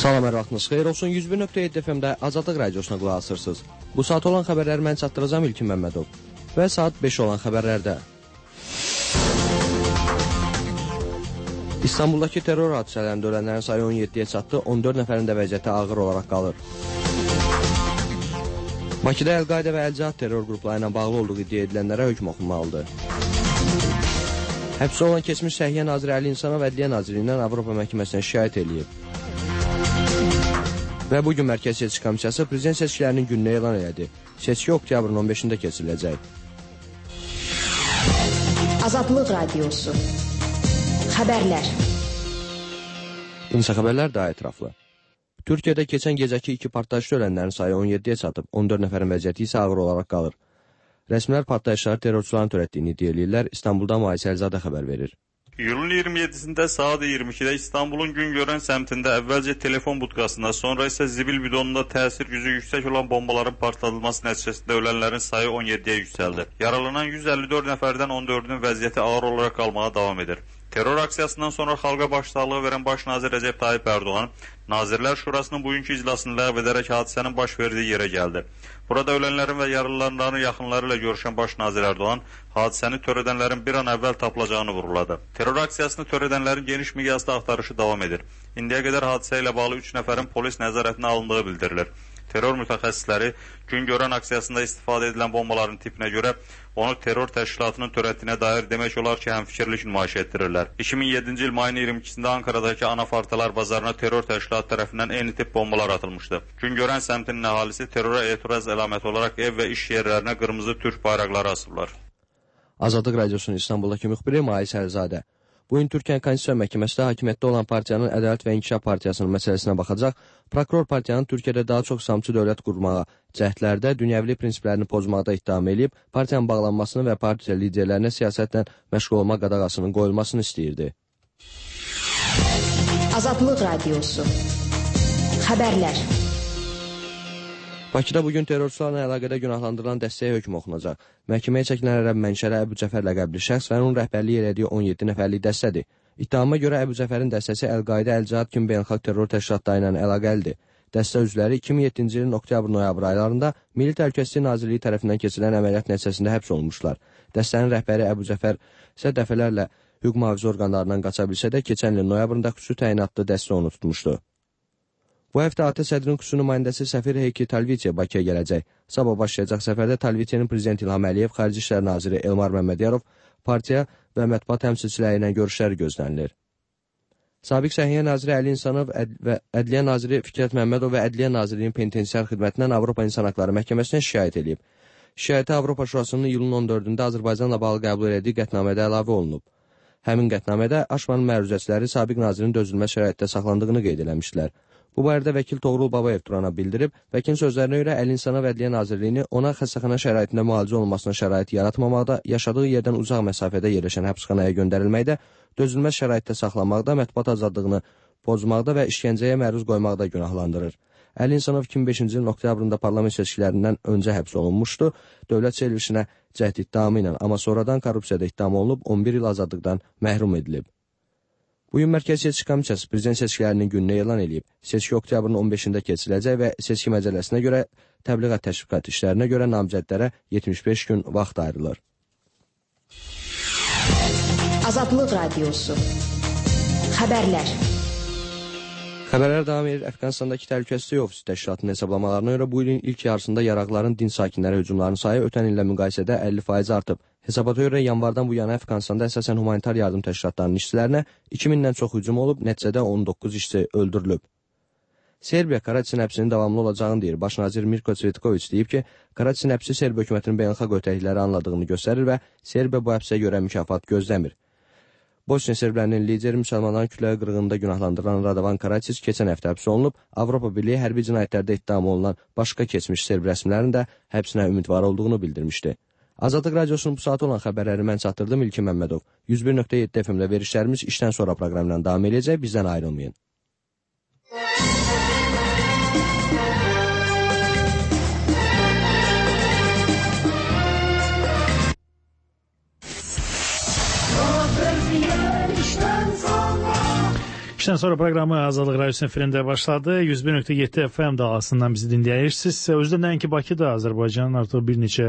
Salam, hər vaxtınız xeyir olsun. 101.7 FM-də Azadlıq Radiosuna qulaq asırsınız. Bu saat olan xəbərləri mən çatdıracağım İlkin Məmmədov. Və saat 5 olan xəbərlərdə. İstanbuldakı terror hadisələrində ölənlərin sayı 17-yə çatdı, 14 nəfərin də vəziyyəti ağır olaraq qalır. Bakıda Əl-Qayda və Əl-Cihad terror qrupları ilə bağlı olduğu iddia edilənlərə hökm oxunmalıdır. Həbsdə olan keçmiş Səhiyyə Naziri Əli İnsanov Ədliyyə Nazirliyindən Avropa məhkəməsinə şikayət edilib. Və bugün Mərkəzi Seçki Komissiyası prezident seçkilərinin gününü elan elədi. Seçki oktyabrın 15-də keçiriləcək. Azadlıq Radiosu. Xəbərlər. İnsa xəbərlər daha ətraflı. Türkiyədə keçən gecəki 2 partlayışda ölənlərin sayı 17-yə çatıb, 14 nəfərin vəziyyəti isə ağır olaraq qalır. Rəsmilər partlayışları terrorçuların törətdiyini iddia edirlər. İstanbuldan Müaysə Əlizadə xəbər verir. İyulun 27-sində saat 22-də İstanbulun Güngören səmtində əvvəlcə telefon budkasında, sonra isə zibil bidonunda təsir gücü yüksək olan bombaların partladılması nəticəsində ölənlərin sayı 17-yə yüksəldi. Yaralanan 154 nəfərdən 14-ünün vəziyyəti ağır olaraq qalmağa davam edir. Terror aksiyasından sonra xalqa başsağlığı verən baş nazir Rəcəb Tayyip Ərdoğan, Nazirlər Şurasının bugünkü iclasını ləğv edərək hadisənin baş verdiyi yerə gəldi. Burada ölənlərin və yaralıların yaxınları ilə görüşən baş nazir Ərdoğan, hadisəni törədənlərin bir an əvvəl tapılacağını vurğuladı. Terror aksiyasını törədənlərin geniş miqyasda axtarışı davam edir. İndiyə qədər hadisə ilə bağlı 3 nəfərin polis nəzarətinə alındığı bildirilir. Terror mütəxəssisləri Güngören aksiyasında istifadə edilən bombaların tipinə görə onu terror təşkilatının törətdiyinə dair demək olar ki, həmfikirlik nümayiş etdirirlər. 2007-ci il mayın 22-sində Ankaradakı Anafartalar bazarına terror təşkilatı tərəfindən eyni tip bombalar atılmışdı. Güngören səmtinin əhalisi terrora etiraz əlaməti olaraq ev və iş yerlərinə qırmızı türk bayraqları asırlar. Azadlıq Radiosunun İstanbuldakı müxbiri Müaysə Əlizadə. Bugün Türkiyə Konstitusiya Məhkəməsində hakimiyyətdə olan partiyanın Ədalət və İnkişaf Partiyasının məsələsinə baxacaq. Prokuror partiyanın Türkiyədə daha çox samçı dövlət qurmağa, cəhdlərdə dünyəvilik prinsiplərini pozmaqda ittiham edib, partiyanın bağlanmasını və partiya liderlərinə siyasətlə məşğul olma qadağasının qoyulmasını istəyirdi. Azadlıq Radiosu. Xəbərlər. Bakıda bugün terrorçularla əlaqədə günahlandırılan dəstəyə hökm oxunacaq. Məhkəməyə çəkilən ərəb mənşəli Əbu Cəfər ləqəbli şəxs və onun rəhbərliyi elədiyi 17 nəfərlik dəstədir. İttihama görə Əbu Cəfərin dəstəsi Əl-Qayda, Əl-Cihad kimi beynəlxalq terror təşkilatları ilə əlaqəlidir. Dəstə üzvləri 2007-ci ilin oktyabr-noyabr aylarında Milli Təhlükəsizlik Nazirliyi tərəfindən keçirilən əməliyyat nəticəsində həbs olunmuşlar. Dəstənin rəhbəri Əbu Cəfər isə dəfələrlə hüquq mühafizə orqanlarından qaça bilsə də, keçən ilin noyabrında xüsusi təyinatlı dəstə onu tutmuşdu. Bu həftə AT sədrinin xüsusi nümayəndəsi səfir Heyki Talvitiyə Bakıya gələcək. Sabah başlayacaq səfərdə Talvitiyenin prezident İlham Əliyev, Xarici İşlər Naziri Elmar Məmmədiyarov, partiya və mətbuat təmsilçiləri ilə görüşləri gözlənilir. Sabiq Səhiyyə Naziri Əli İnsanov və Ədliyyə Naziri Fikrət Məmmədov və Ədliyyə Nazirliyinin penitensiar xidmətindən Avropa İnsan Haqları Məhkəməsinə şikayət edib. Şikayətə Avropa Şurasının iyulun 14-də Azərbaycanla bağlı qəbul etdiyi qətnamədə əlavə olunub. Həmin qətnamədə Aşmanın məruzəçiləri sabiq nazirin dözülməz şəraitdə saxlandığını qeyd eləmişdilər. Bu barədə vəkil Toğrul Babayev Turana bildirib, vəkilin sözlərinə görə Əli İnsanov Ədliyyə Nazirliyini ona xəstəxana şəraitində müalicə olunmasına şərait yaratmamaqda, yaşadığı yerdən uzaq məsafədə yerləşən həbsxanaya göndərilməkdə, dözülməz şəraitdə saxlamaqda, mətbuat azadlığını pozmaqda və işgəncəyə məruz qoymaqda günahlandırır. Əli İnsanov 2005-ci ilin oktyabrında parlament seçkilərindən öncə həbs olunmuşdu, dövlət çevrilişinə cəhd ittihamı ilə, amma sonradan korrupsiyada ittiham olunub 11 il azadlıqdan məhrum edilib. Bugün Mərkəzi Seçki Komissiyası prezident seçkilərinin gününü elan edib. Seçki oktyabrın 15-də keçiriləcək və seçki məcəlləsinə görə təbliğat təşviqat işlərinə görə namizədlərə 75 gün vaxt ayrılır. Azadlıq Radiosu. Xəbərlər. Xəbərlər davam edir. Əfqanistandakı Təhlükəsizlik Ofisi təşkilatının hesablamalarına görə bu ilin ilk yarısında yaraqların din sakinləri hücumlarının sayı ötən illə müqayisədə 50% artıb. Hesabata görə yanvardan bu yana Əfqanistanda əsasən humanitar yardım təşkilatlarının işçilərinə 2000-dən çox hücum olub, nəticədə 19 işçi öldürülüb. Serbiya Karaçin həbsinin davamlı olacağını deyir. Baş nazir Mirko Cvetković deyib ki, Karaçin həbsi Serbiya hökumətinin beynəlxalq öhdəlikləri anladığını göstərir və Serbiya bu həbsə görə mükafat gözləmir. Bosniya serblərinin lideri müsəlmanların kütləvi qırğınında günahlandırılan Radovan Karaçic keçən həftə həbs olunub, Avropa Birliyi hərbi cinayətlərdə ittiham olunan başqa keçmiş serb rəsmilərin də həbsinə ümidvar olduğunu bildirmişdi. Azadlıq Radiosunun bu saat olan xəbərləri mən çatdırdım İlkin Məmmədov. 101.7 FM-də verişlərimiz işdən sonra proqramla davam edəcək, bizdən ayrılmayın. İşten sonra programı Azadlıq Radiosu efirində başladı. 101.7 FM dalğasından bizi dinləyirsiniz. Özdə nəinki Bakıda, Azərbaycanın artıq bir neçə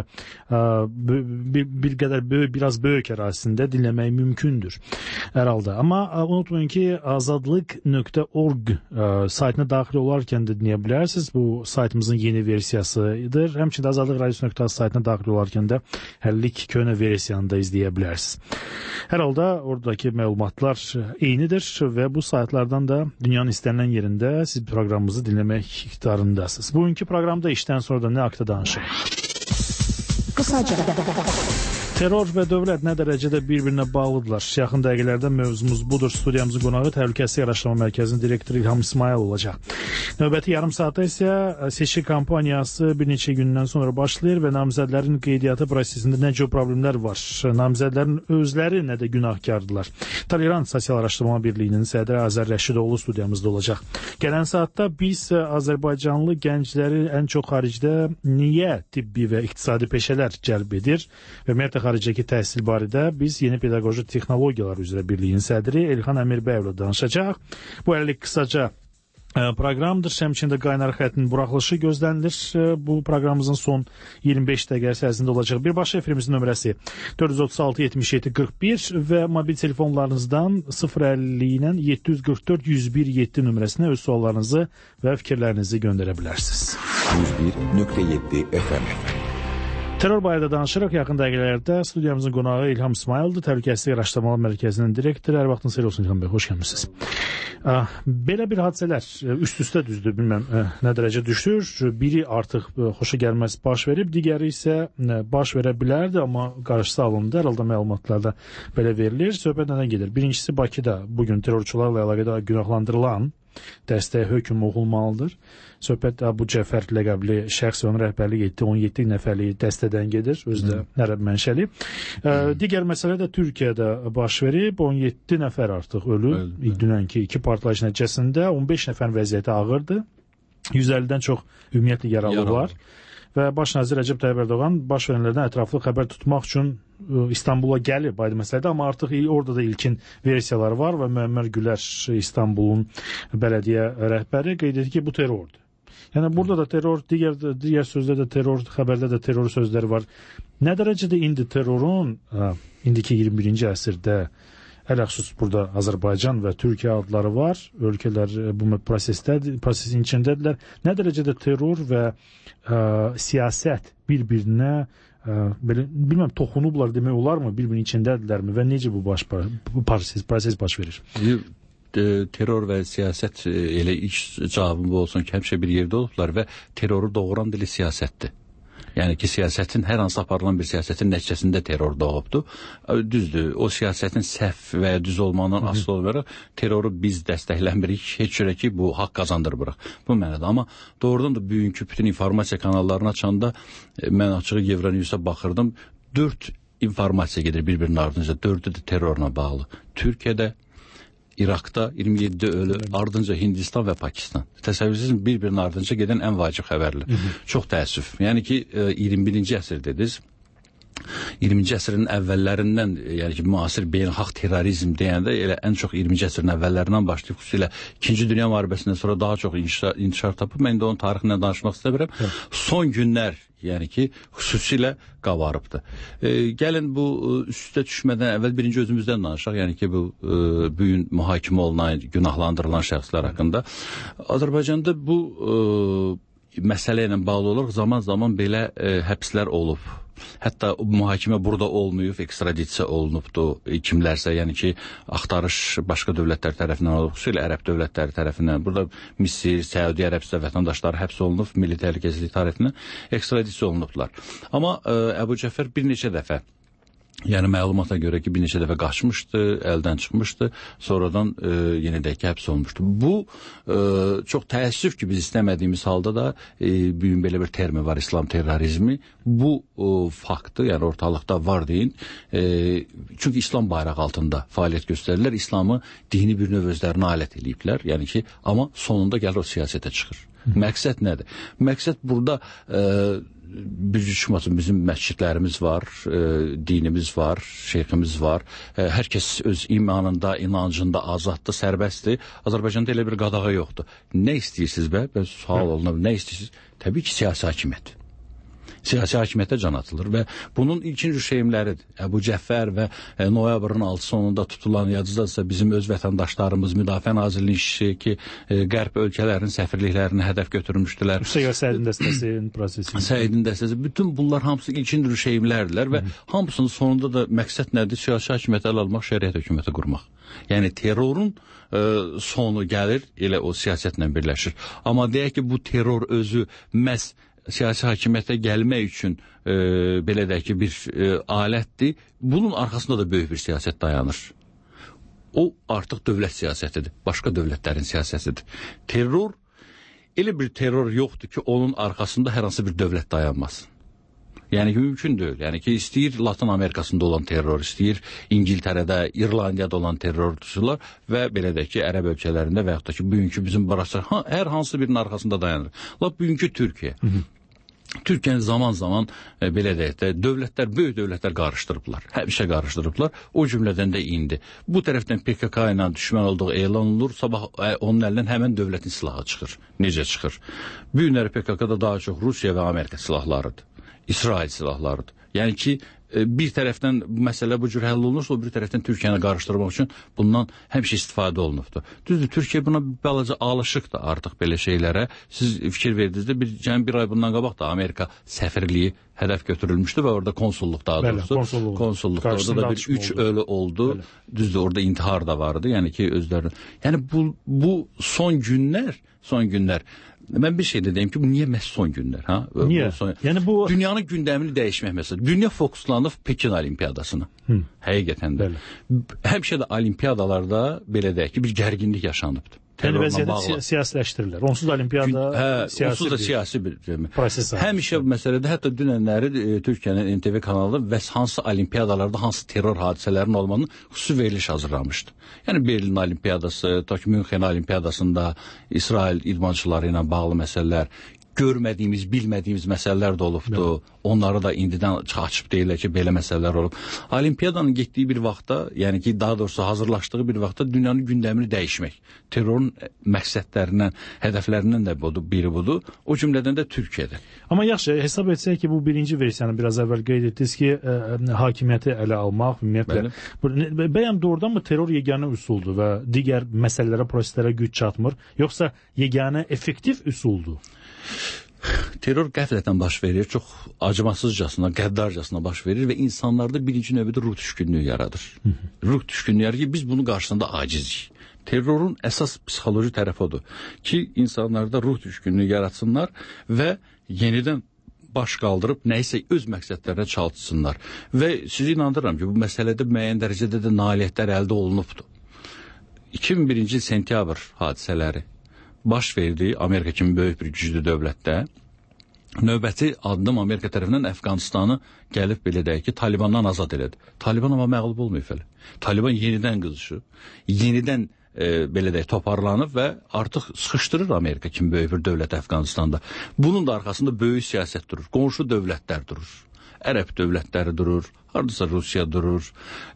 bir qədər biraz böyük ərazisində dinləmək mümkündür hər halda. Amma unutmayın ki, azadlıq.org saytına daxil olarkən də dinləyə bilərsiniz. Bu saytımızın yeni versiyasıdır. Həmçində Azadlıq Radiosu saytına daxil olarkən də həllik köhnə versiyanı da izləyə bilərsiniz. Hər halda oradakı məlumatlar eynidir və bu saytlardan da dünyanın istənilən yerində siz proqramımızı dinləmək iqtidarındasınız. Bugünkü proqramda işdən sonra da nə haqda danışırıq? Qısaca. Terror və dövlət nə dərəcədə bir-birinə bağlıdırlar? Yaxın dəqiqələrdə mövzumuz budur. Studiyamızın qonağı Təhlükəsizlik Araşdırma Mərkəzinin direktoru İlham İsmail olacaq. Növbəti yarım saatda isə seçki kampaniyası bir neçə gündən sonra başlayır və namizədlərin qeydiyyatı prosesində nə cür problemlər var? Namizədlərin özləri nə də günahkardırlar? Tolerant Sosial Araşdırma Birliyinin sədri Azər Rəşidoğlu studiyamızda olacaq. Gələn saatda biz Azərbaycanlı gəncləri ən çox xaricdə niyə tibbi və iqtisadi peşələr cəlb edir və ümumiyyətlə xaricdəki təhsil barədə biz Yeni Pedaqoji Texnologiyalar üzrə Birliyin sədri Elxan Əmirbəyevlə danışacaq. Bu hələ qısaca proqramdır. Həmçində qaynar xəttin buraxılışı gözlənilir. Bu proqramımızın son 25 dəqiqəsi ərzində olacaq. Birbaşa efirimizin nömrəsi 436-77-41 və mobil telefonlarınızdan 050 ilə 744-101-7 nömrəsinə öz suallarınızı və fikirlərinizi göndərə bilərsiniz. 101.7 FM. Terror barədə danışırıq. Yaxın dəqiqələrdə studiyamızın qonağı İlham İsmaildir. Təhlükəsizlik Araşdırmalar Mərkəzinin direktoru. Hər vaxtınız xeyir olsun İlham bəy, xoş gəlmisiniz. Belə bir hadisələr üst-üstə düzdür, bilməm nə dərəcə düşür. Biri artıq xoşa gəlməz baş verib, digəri isə baş verə bilərdi, amma qarşısı alındı. Hər halda məlumatlarda belə verilir. Söhbət nədən gedir? Birincisi Bakıda bugün terrorçularla əlaqədar günahlandırılan dəstəyə hökm oxunmalıdır. Söhbət Əbu Cəfər ləqəbli şəxs və onun rəhbərlik etdiyi 17 nəfərlik dəstədən gedir, özü də ərəb mənşəli. Digər məsələ də Türkiyədə baş verib, 17 nəfər artıq ölüb. Dünənki iki partlayış nəticəsində 15 nəfərin vəziyyəti ağırdır. 150-dən çox ümumiyyətlə yaralı var. Və Baş nazir Rəcəb Tayyib Ərdoğan baş verənlərdən ətraflı xəbər tutmaq üçün İstanbula gəlib aydın məsələdə, amma artıq orada da ilkin versiyalar var və Müəmmər Gülər İstanbulun bələdiyyə rəhbəri qeyd edir ki, bu terrordur. Yəni burada da terror, digər sözdə də terror, xəbərdə də terror sözləri var. Nə dərəcədə indi terrorun indiki 21-ci əsrdə ələxüsus burada Azərbaycan və Türkiyə adları var. Ölkələr bu prosesin içindədirlər. Nə dərəcədə terror və siyasət bir-birinə bilməm toxunublar demək olarmı? Bir-birinin içindədirlərmi və necə bu proses baş verir? Terror və siyasət elə ilk cavabım bu olsun ki, həmişə bir yerdə olublar və terroru doğuran dili siyasətdir. Yəni ki, siyasətin, hər hansı aparılan bir siyasətin nəticəsində terror doğubdur. Düzdür, o siyasətin səhv və ya düz olmağından asılı olaraq terroru biz dəstəkləmirik, heç cürə ki, bu haqq qazandırmırıq. Bu mənada. Amma doğrudan da bugünkü bütün informasiya kanallarını açanda mən açığı Euronews'a baxırdım. 4 informasiya gedir bir-birinin ardınca. 4'ü də terrorla bağlı. Türkiyədə, İraqda 27 ölü, ardınca Hindistan və Pakistan. Təsəvvürsüz bir-birinin ardınca gedən ən vacib xəbərlər. Çox təəssüf. Yəni ki, 21-ci əsr dediniz. 20-ci əsrin əvvəllərindən, yəni ki, müasir beynəlxalq terrorizm deyəndə elə ən çox 20-ci əsrin əvvəllərindən başlayıb, xüsusilə 2-ci Dünya müharibəsindən sonra daha çox intişar tapıb. Mən də onun tarixindən danışmaq istəmirəm. Son günlər, yəni ki, xüsusilə qabarıbdır. Gəlin bu üstə düşmədən əvvəl birinci özümüzdən danışaq. Yəni ki, bu bugün mühakimə olunan, günahlandırılan şəxslər haqqında. Azərbaycanda bu məsələ ilə bağlı olaraq zaman-zaman belə həbslər olub. Hətta mühakimə burada olmayıb, ekstradisiya olunubdur kimlərsə, yəni ki, axtarış başqa dövlətlər tərəfindən olub, xüsusilə ərəb dövlətləri tərəfindən. Burada Misir, Səudiyyə Ərəbistan vətəndaşları həbs olunub, Milli Təhlükəsizlik tərəfindən ekstradisiya olunublar. Amma Əbu Cəfər bir neçə dəfə, yəni məlumata görə ki, bir neçə dəfə qaçmışdı, əldən çıxmışdı, sonradan yenə də ki, həbs olunmuşdu. Bu, çox təəssüf ki, biz istəmədiyimiz halda da bugün belə bir termi var, İslam terrorizmi. Bu faktı, yəni ortalıqda var deyin. Çünki İslam bayrağı altında fəaliyyət göstərirlər, İslamı dini bir növ özlərinə alət ediblər, yəni ki, amma sonunda gəlir o siyasətə çıxır. Məqsəd nədir? Məqsəd burada bir çıxmasın, bizim məscidlərimiz var, dinimiz var, şeyximiz var. Hər kəs öz imanında, inancında azaddır, sərbəstdir. Azərbaycanda elə bir qadağa yoxdur. Nə istəyirsiniz bə? Sual olunur, nə istəyirsiniz? Təbii ki, siyasi hakimiyyət. Siyasi hakimiyyətə can atılır və bunun ikinci şeyimləridir. Əbu Cəffər və noyabrın 6 sonunda tutulan yadınızdadırsa bizim öz vətəndaşlarımız, Müdafiə Nazirliyinin işçisi ki, qərb ölkələrin səfirliklərini hədəf götürmüşdülər. Səidin dəstəsinin prosesi. Səidin dəstəsi. Bütün bunlar hamısı ikinci şeyimlərdirlər və hamısının sonunda da məqsəd nədir? Siyasi hakimiyyəti ələ almaq, şəriət hökuməti qurmaq. Yəni terrorun sonu gəlir, elə o siyasətlə birləşir. Amma deyək ki, bu terror özü məhz siyasi hakimiyyətə gəlmək üçün belə deyək ki, bir alətdir. Bunun arxasında da böyük bir siyasət dayanır. O artıq dövlət siyasətidir, başqa dövlətlərin siyasətidir. Terror, elə bir terror yoxdur ki, onun arxasında hər hansı bir dövlət dayanmasın. Yəni ki, mümkün deyil. Yəni ki, istəyir Latin Amerikasında olan terror, istəyir İngiltərədə, İrlandiyada olan terrorçular və belə deyək ki, Ərəb ölkələrində və yaxud da ki, bugünkü bizim barışlar hər hansı birinin arxasında dayanır. Bugünkü Türkiyə. Türkiyəni zaman-zaman belə deyək də dövlətlər, böyük dövlətlər qarışdırıblar. Həmişə qarışdırıblar. O cümlədən də indi. Bu tərəfdən PKK ilə düşmən olduğu elan olunur. Sabah onun əlindən həmən dövlətin silahı çıxır. Necə çıxır? Bu günləri PKK-da daha çox Rusiya və Amerika silahlarıdır. İsrail silahlarıdır. Yəni ki, bir tərəfdən məsələ bu cür həll olunursa, o bir tərəfdən Türkiyəni qarışdırmaq üçün bundan həmişə istifadə olunubdur. Düzdür, Türkiyə buna balaca alışıqdır artıq belə şeylərə. Siz fikir verdinizdə, bir ay bundan qabaq da Amerika səfirliyi hədəf götürülmüşdü və orada konsulluq daha doğrusu. Konsulluqda orada da bir 3 ölü oldu. Düzdür, orada intihar da vardı. Yəni ki, özləri. Yəni bu son günlər mən bir şey də deyim ki, bu niyə məhz son günlər? Niyə? Yəni bu dünyanın gündəmini dəyişmək məsələsi. Dünya fokuslanıb Pekin olimpiyadasına. Həqiqətən də. Həmişə də olimpiyadalarda belə deyək ki, bir gərginlik yaşanıbdır. Yəni vəziyyəti siyasiləşdirirlər. Onsuz da olimpiyada siyasi bir proses. Həmişə bu məsələdə hətta dünənləri Türkiyənin NTV kanalı və hansı olimpiyadalarda hansı terror hadisələrinin olmanın xüsusi veriliş hazırlamışdı. Yəni Berlin olimpiyadası, Münxen olimpiyadasında İsrail idmançıları ilə bağlı məsələlər, görmədiyimiz, bilmədiyimiz məsələlər də olubdu. Onları da indidən açıb deyirlər ki, belə məsələlər olub. Olimpiyadanın getdiyi bir vaxtda, yəni ki, daha doğrusu hazırlaşdığı bir vaxtda dünyanın gündəmini dəyişmək. Terrorun məqsədlərindən, hədəflərindən də biri budur. O cümlədən də Türkiyədə. Amma yaxşı, hesab etsək ki, bu birinci versiyanı biraz əvvəl qeyd etdiniz ki, hakimiyyəti ələ almaq, ümumiyyətlə. Bəyəm doğrudan mı terror yeganə üsuldur və digər məsələlərə, proseslərə güc çatmır, yoxsa yeganə effektiv üsuldur? Terror qəflətən baş verir, çox acımasızcasına, qəddarcasına baş verir və insanlarda birinci növbədə ruh düşkünlüyü yaradır. Ruh düşkünlüyü yaradır ki, biz bunun qarşısında acizik. Terrorun əsas psixoloji tərəfi odur ki, insanlarda ruh düşkünlüyü yaratsınlar və yenidən baş qaldırıb nəyisə öz məqsədlərinə çalışsınlar. Və sizi inandırıram ki, bu məsələdə müəyyən dərəcədə də nailiyyətlər əldə olunubdur. 2001-ci sentyabr hadisələri baş verdi Amerika kimi böyük bir güclü dövlətdə. Növbəti addım Amerika tərəfindən Əfqanistanı gəlib belə deyək ki, Talibandan azad elədi. Taliban amma məğlub olmayıb elə. Taliban yenidən qızışıb, yenidən belə deyək toparlanıb və artıq sıxışdırır Amerika kimi böyük bir dövlət Əfqanistanda. Bunun da arxasında böyük siyasət durur, qonşu dövlətlər durur, Ərəb dövlətləri durur, hardasa Rusiya durur,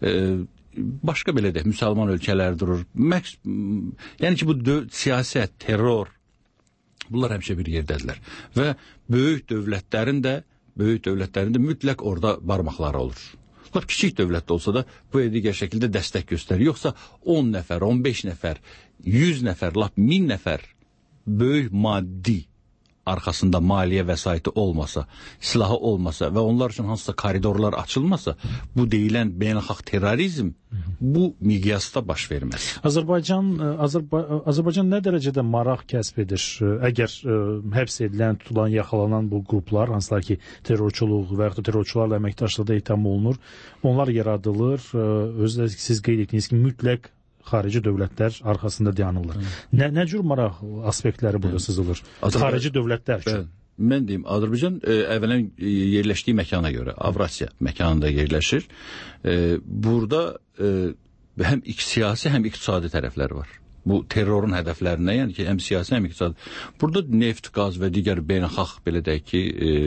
başqa belə deyək, müsəlman ölkələr durur. Yəni ki, bu siyasət, terror, bunlar həmişə bir yerdədirlər. Və böyük dövlətlərin də mütləq orada barmaqları olur. Lap kiçik dövlət də olsa da bu digər şəkildə dəstək göstərir. Yoxsa 10 nəfər, 15 nəfər, 100 nəfər, lap 1000 nəfər böyük maddi arxasında maliyyə vəsaiti olmasa, silahı olmasa və onlar üçün hansısa koridorlar açılmasa, bu deyilən beynəlxalq terrorizm bu miqyasda baş verməz. Azərbaycan nə dərəcədə maraq kəsb edir? Əgər həbs edilən, tutulan, yaxalanan bu qruplar, hansılar ki, terrorçuluq və yaxud da terrorçularla əməkdaşlıqda itham olunur, onlar yaradılır, özdə siz qeyd etdiniz ki, mütləq xarici dövlətlər arxasında dayanırlar. Nə cür maraq aspektləri burada sızılır? Xarici dövlətlər üçün. Mən deyim, Azərbaycan əvvələn yerləşdiyi məkana görə, Avrasiya məkanında yerləşir. Burada həm siyasi, həm iqtisadi tərəfləri var. Bu terrorun hədəflərinə, yəni ki, həm siyasi, həm iqtisadi. Burada neft, qaz və digər beynəlxalq belə deyək ki,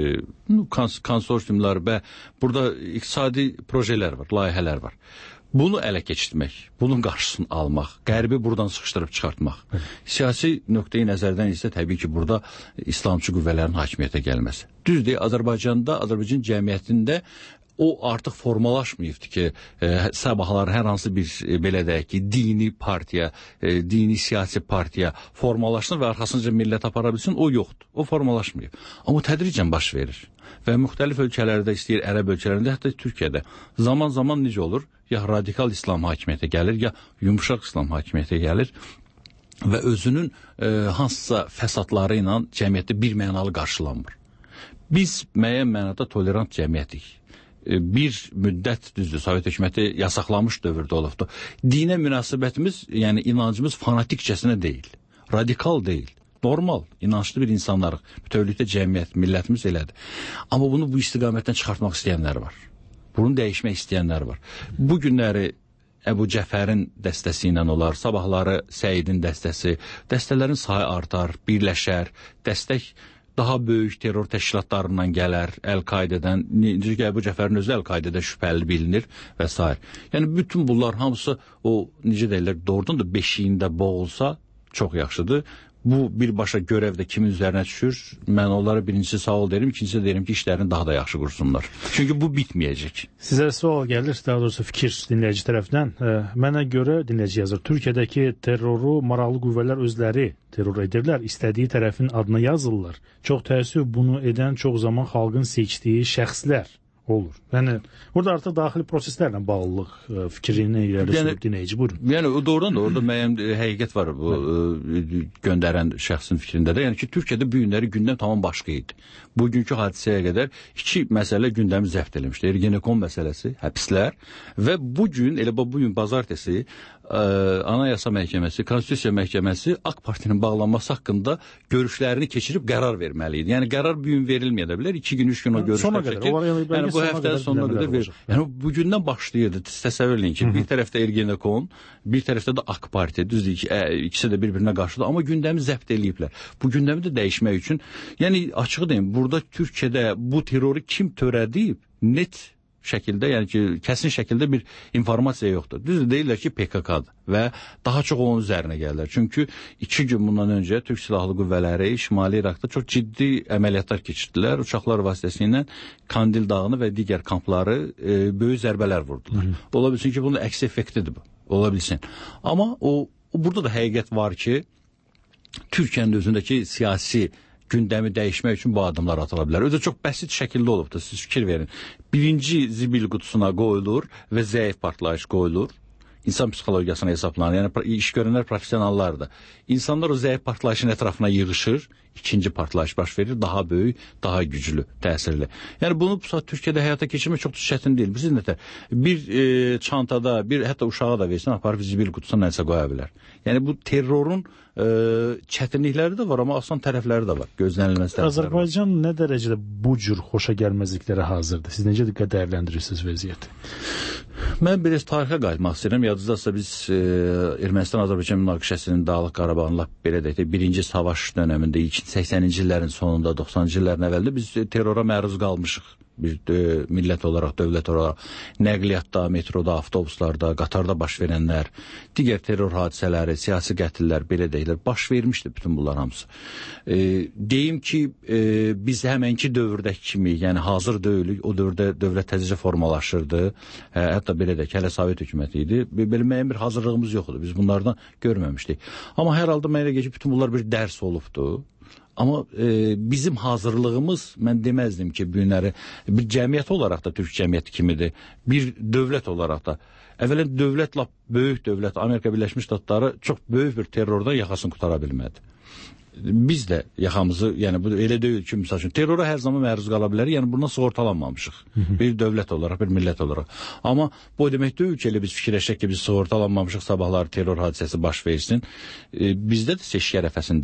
konsorsiumlar və burada iqtisadi projelər var, layihələr var. Bunu ələ keçirmək, bunun qarşısını almaq, Qərbi buradan sıxışdırıb çıxartmaq. Siyasi nöqteyi nəzərdən isə təbii ki, burada İslamçı qüvvələrin hakimiyyətə gəlməsi. Düzdür, Azərbaycanda, Azərbaycan cəmiyyətində o artıq formalaşmayıbdır ki, sabahlar hər hansı bir belə deyək ki, dini partiya, dini siyasi partiya formalaşsın və arxasınca millət apara bilsin, o yoxdur. O formalaşmayıb. Amma tədricən baş verir. Və müxtəlif ölkələrdə, istəyir ərəb ölkələrində, hətta Türkiyədə zaman-zaman necə olur? Ya radikal İslam hakimiyyətə gəlir, ya yumuşaq İslam hakimiyyətə gəlir və özünün hansısa fəsadları ilə cəmiyyətdə bir mənalı qarşılanmır. Biz müəyyən mənada tolerant cəmiyyətik. Bir müddət düzdür, Sovet hökuməti yasaqlamış dövrdə olubdu. Dinə münasibətimiz, yəni inancımız fanatikcəsinə deyil, radikal deyil, normal, inançlı bir insanlarıq. Bütövlükdə cəmiyyət, millətimiz elədir. Amma bunu bu istiqamətdən çıxartmaq istəyənlər var. Bunu dəyişmək istəyənlər var. Bu günləri Əbu Cəfərin dəstəsi ilə olar, sabahları Səidin dəstəsi, dəstələrin sayı artar, birləşər, dəstək daha böyük terror təşkilatlarından gələr, Əl-Qaidədən, necə ki, Əbu Cəfərin özü Əl-Qaidədə şübhəli bilinir və s. Yəni, bütün bunlar hamısı o, necə deyirlər, doğrudan da beşiyində boğulsa çox yaxşıdır. Bu birbaşa görev də kimin üzərinə düşür? Mən onlara birincisi sağ ol derim, ikincisi deyirəm ki, işlərini daha da yaxşı qursunlar. Çünki bu bitməyəcək. Sizə sual gəlir, daha doğrusu fikir dinləyici tərəfindən. Mənə görə, dinləyici yazır, Türkiyədəki terroru maraqlı qüvvələr özləri terror edirlər, istədiyi tərəfin adına yazırlar. Çox təəssüf, bunu edən çox zaman xalqın seçdiyi şəxslər olur. Yəni, burada artıq daxili proseslərlə bağlılıq fikrini irəli sürüb dinləyici. Buyurun. Yəni, doğrudan da orada müəyyən həqiqət var bu göndərən şəxsin fikrində də. Yəni ki, Türkiyədə bu günləri gündəm tamam başqa idi. Bugünkü hadisəyə qədər iki məsələ gündəmi zəbt eləmişdi. Ergenekon məsələsi, həbslər və bugün, elə bu gün bazartesi Anayasa Məhkəməsi, Konstitusiya Məhkəməsi AK Partinin bağlanması haqqında görüşlərini keçirib qərar verməli idi. Yəni qərar bu gün verilməyə də bilər. 2 gün, 3 gün o görüşlər çəkir. Yəni bu həftənin sonuna qədər verir. Yəni bugündən başlayırdı. Təsəvvür edin ki, bir tərəfdə Ergenekon, bir tərəfdə də AK Parti. Düzdür ki, ikisi də bir-birinə qarşıdır, amma gündəmi zəbt eləyiblər. Bu gündəmi də dəyişmək üçün, yəni açığı deyim, burada Türkiyədə bu terroru kim törədib, net şəkildə, yəni ki, kəsin şəkildə bir informasiya yoxdur. Düzdür, deyirlər ki, PKK-dır və daha çox onun üzərinə gəlirlər. Çünki 2 gün bundan öncə Türk Silahlı Qüvvələri Şimali İraqda çox ciddi əməliyyatlar keçirdilər. Uçaqlar vasitəsilə Kandil dağını və digər kampları böyük zərbələr vurdular. Ola bilsin ki, bunun əksi effektidir bu. Ola bilsin. Amma burada da həqiqət var ki, Türkiyənin özündəki siyasi gündəmi dəyişmək üçün bu addımlar atıla bilər. Özü çox bəsit şəkildə olubdur, siz fikir verin. Birinci zibil qutusuna qoyulur və zəif partlayış qoyulur. İnsan psixologiyasına hesablanır. Yəni, iş görənlər professionallardır. İnsanlar o zəif partlayışın ətrafına yığışır, ikinci partlayış baş verir, daha böyük, daha güclü, təsirli. Yəni, bunu bu saat Türkiyədə həyata keçirmək çox çətin deyil. Siz nətər, bir çantada, hətta uşağa da versin, aparıb zibil qutusuna nəsə qoya bilər. Yəni, bu terrorun çətinlikləri də var, amma asan tərəfləri də var, gözlənilməz tərəfləri var. Azərbaycan nə dərəcədə bu cür xoşa gəlməzliklərə hazırdır? Siz necə diqqət dəyərləndirirsiniz vəziyyəti? Mən biraz tarixə qayıtmaq istəyirəm. Yadınızdadsa biz Ermənistan-Azərbaycan münaqişəsinin Dağlıq Qarabağın belə deyək, birinci savaş dönəmində 80-ci illərin sonunda, 90-cı illərin əvvəlində biz terrora məruz qalmışıq. Bir millət olaraq, dövlət olaraq, nəqliyyatda, metroda, avtobuslarda, qatarda baş verənlər, digər terror hadisələri, siyasi qətillər, belə deyilər, baş vermişdi bütün bunlar hamısı. Deyim ki, biz həmənki dövrdəki kimi, yəni hazır deyilik, o dövrdə dövlət təzəcə formalaşırdı, hətta belə deyək, hələ Sovet hökuməti idi, belə müəyyən bir hazırlığımız yox idi, biz bunlardan görməmişdik. Amma hər halda mənə gəlir ki, bütün bunlar bir dərs olubdu. Amma bizim hazırlığımız, mən deməzdim ki, bu günləri bir cəmiyyət olaraq da Türk cəmiyyəti kimidir, bir dövlət olaraq da. Əvvələn dövlət, böyük dövlət, Amerika Birləşmiş Ştatları çox böyük bir terrordan yaxasını qutara bilmədi. Biz də yaxamızı, yəni bu elə deyil ki, misal üçün, terrora hər zaman məruz qala bilər, yəni bundan sığortalanmamışıq. Bir dövlət olaraq, bir millət olaraq. Amma bu demək deyil ki, elə biz fikirləşək ki, biz sığortalanmamışıq, sabahları terror hadisəsi baş versin. Bizdə də seçki ərəfəsindəyik.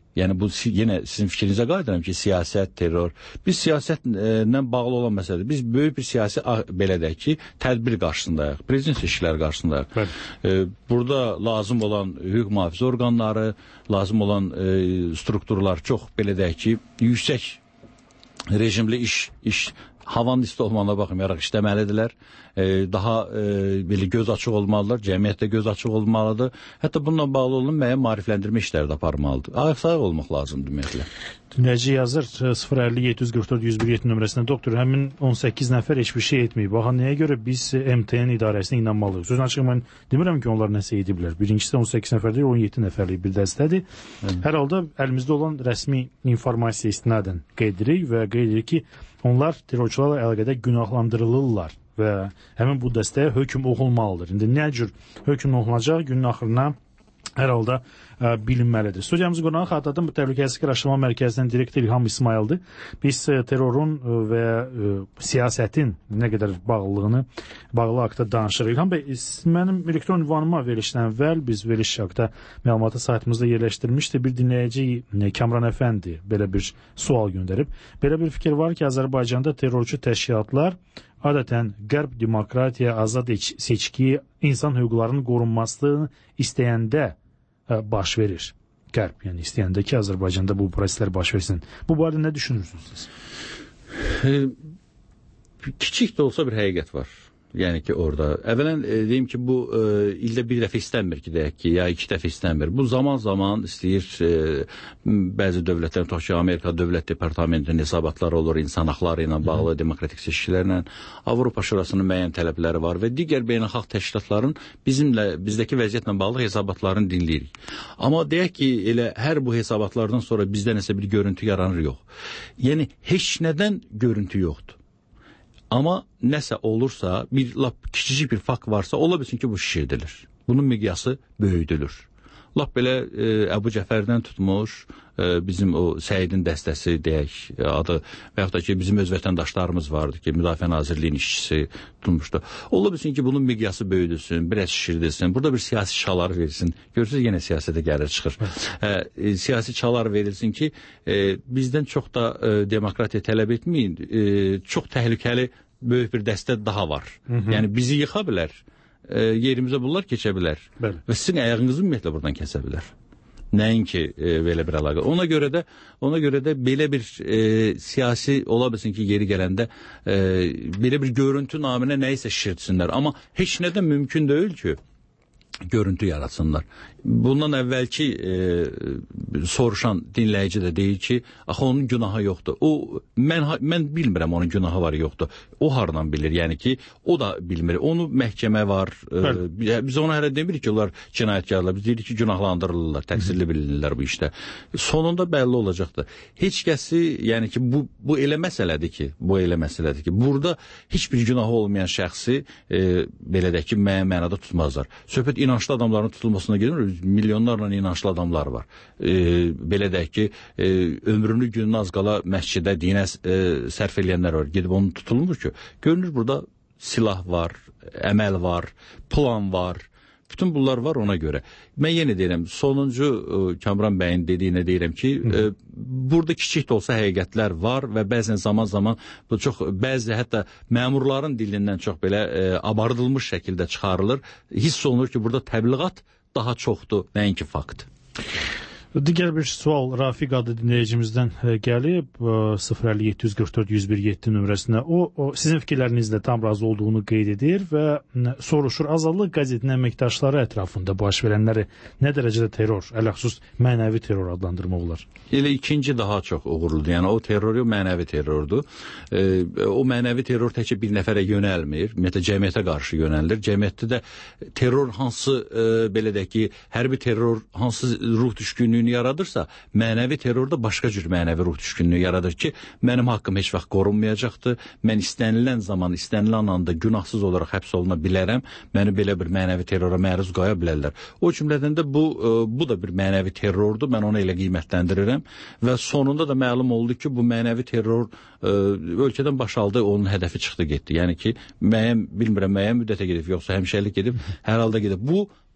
Yəni bu yenə sizin fikrinizə qayıdıram ki, siyasət, terror. Biz siyasətlə bağlı olan məsələdir. Biz böyük bir siyasi belə deyək ki, tədbir qarşısındayıq. Prezident seçkiləri qarşısındayıq. Burada lazım olan hüquq mühafizə orqanları, lazım olan strukturlar çox belə deyək ki, yüksək rejimli iş havanın isti olmağına baxmayaraq işləməlidirlər. Daha belə göz açıq olmalıdır, cəmiyyətdə göz açıq olmalıdır. Hətta bununla bağlı olan müəyyən maarifləndirmə işləri də aparmalıdır. Ayaq-sayıq olmaq lazımdır ümumiyyətlə. Dinləyici yazır 050-744-101-7 nömrəsində doktor, həmin 18 nəfər heç bir şey etməyib. Baxa, nəyə görə biz MTN idarəsinə inanmalıyıq? Sözün açıq mən demirəm ki, onlar nəsə ediblər. Birincisi 18 nəfər deyil, 17 nəfərlik bir dəstədir. Hər halda əlimizdə olan rəsmi informasiya istinadən qeyd edirik və qeyd edirik ki, onlar terrorçularla əlaqədə günahlandırılırlar və həmin bu dəstəyə hökm oxunmalıdır. İndi nə cür hökm oxunacaq günün axırına hər halda bilinməlidir. Studiyamızın qonağı xatırladım, bu Təhlükəsizlik Araşdırma Mərkəzinin direktor İlham İsmayıldır. Biz terrorun və siyasətin nə qədər bağlı haqda danışırıq. İlham bəy, mənim elektron ünvanıma verilişdən əvvəl biz veriliş haqda məlumatı saytımızda yerləşdirmişdi. Bir dinləyici Kamran Əfəndi belə bir sual göndərib. Belə bir fikir var ki, Azərbaycanda terrorçu təşkilatlar adətən qərb demokratiya, azad seçki, insan hüquqlarının qorunmasını istəyəndə baş verir. Qərb, yəni istəyəndə ki, Azərbaycanda bu proseslər baş versin. Bu barədə nə düşünürsünüz siz? Kiçik də olsa bir həqiqət var. Yəni ki, orada. Əvvələn deyim ki, bu ildə bir dəfə istənmir ki, deyək ki, ya 2 dəfə istənmir. Bu zaman istəyir bəzi dövlətlər, tutaq ki, Amerika Dövlət Departamentinin hesabatları olur, insan haqları ilə bağlı, demokratik seçkilərlə, Avropa Şurasının müəyyən tələbləri var və digər beynəlxalq təşkilatların bizdəki vəziyyətlə bağlı hesabatlarını dinləyirik. Amma deyək ki, elə hər bu hesabatlardan sonra bizdə nəsə bir görüntü yaranır, yox. Yəni, heç nədən görüntü yoxdur. Amma nəsə olursa, bir kiçicik bir fakt varsa, ola bilsin ki, bu şişirdilir. Bunun miqyası böyüdülür. Lap belə Əbu Cəfərdən tutmuş, bizim o Səidin dəstəsi deyək adı və yaxud da ki, bizim öz vətəndaşlarımız vardı ki, Müdafiə Nazirliyinin işçisi tutulmuşdu. Ola bilsin ki, bunun miqyası böyüdülsün, biraz şişirdilsin, burada bir siyasi çalar verilsin. Görürsünüz, yenə siyasətə gəlir çıxır. Siyasi çalar verilsin ki, bizdən çox da demokratiya tələb etməyin, çox təhlükəli böyük bir dəstə daha var. Yəni, bizi yıxa bilər. Yerimizə bunlar keçə bilər. Və sizin əyağınızı ümumiyyətlə buradan kəsə bilər. Nəinki belə bir əlaqə. Ona görə də belə bir siyasi ola bilsin ki, yeri gələndə belə bir görüntü naminə nəyisə şişirtsinlər. Amma heç nədən mümkün deyil ki, görüntü yaratsınlar. Bundan əvvəlki soruşan dinləyici də deyir ki, axı onun günahı yoxdur. Mən bilmirəm onun günahı var, yoxdur. O haradan bilir? Yəni ki, o da bilmir. Onu məhkəmə var. Biz ona hələ demirik ki, onlar cinayətkarlar. Biz deyirik ki, günahlandırılırlar, təqsirli bilinirlər bu işdə. Sonunda bəlli olacaqdır. Heç kəsi, yəni ki, bu elə məsələdir ki, burada heç bir günahı olmayan şəxsi belə də ki, müəyyən mənada tutmazlar. Söhbət inanclı adamların tutulmasına gedir. Milyonlarla inançlı adamlar var. Belə deyək ki, ömrünü günün az qala məscidə, dinə sərf eləyənlər var. Gedib onu tutulmur ki. Görünür burada silah var, əməl var, plan var. Bütün bunlar var ona görə. Mən yenə deyirəm, sonuncu Kamran bəyin dediyinə deyirəm ki, burada kiçik də olsa həqiqətlər var və bəzən zaman bu çox, bəzi hətta məmurların dilindən çox belə abardılmış şəkildə çıxarılır. Hiss olunur ki, burada təbliğat daha çoxdur, nəinki fakt. Digər bir sual Rafiq adlı dinləyicimizdən gəlib 050-744-101-7 nömrəsinə. O sizin fikirlərinizlə tam razı olduğunu qeyd edir və soruşur, Azadlıq qəzetinin əməkdaşları ətrafında baş verənləri nə dərəcədə terror, ələxüsus mənəvi terror adlandırmaq olar? Elə ikinci daha çox uğurludur. Yəni o terror mənəvi terrordur. O mənəvi terror təkcə bir nəfərə yönəlmir, ümumiyyətlə cəmiyyətə qarşı yönəlir. Cəmiyyətdə də terror hansı belə də ki, hərbi terror hansı ruh düşkünlüyünü yaradırsa, mənəvi terror da başqa cür mənəvi ruh düşkünlüyü yaradır ki, mənim haqqım heç vaxt qorunmayacaqdır. Mən istənilən zaman, istənilən anda günahsız olaraq həbs oluna bilərəm. Məni belə bir mənəvi terrora məruz qoya bilərlər. O cümlədən də bu da bir mənəvi terrordur. Mən onu elə qiymətləndirirəm və sonunda da məlum oldu ki, bu mənəvi terror ölkədən başaldı, onun hədəfi çıxdı, getdi. Yəni ki, müəyyən müddətə gedib, yoxsa həmişəlik gedib, hər halda gedib. Bu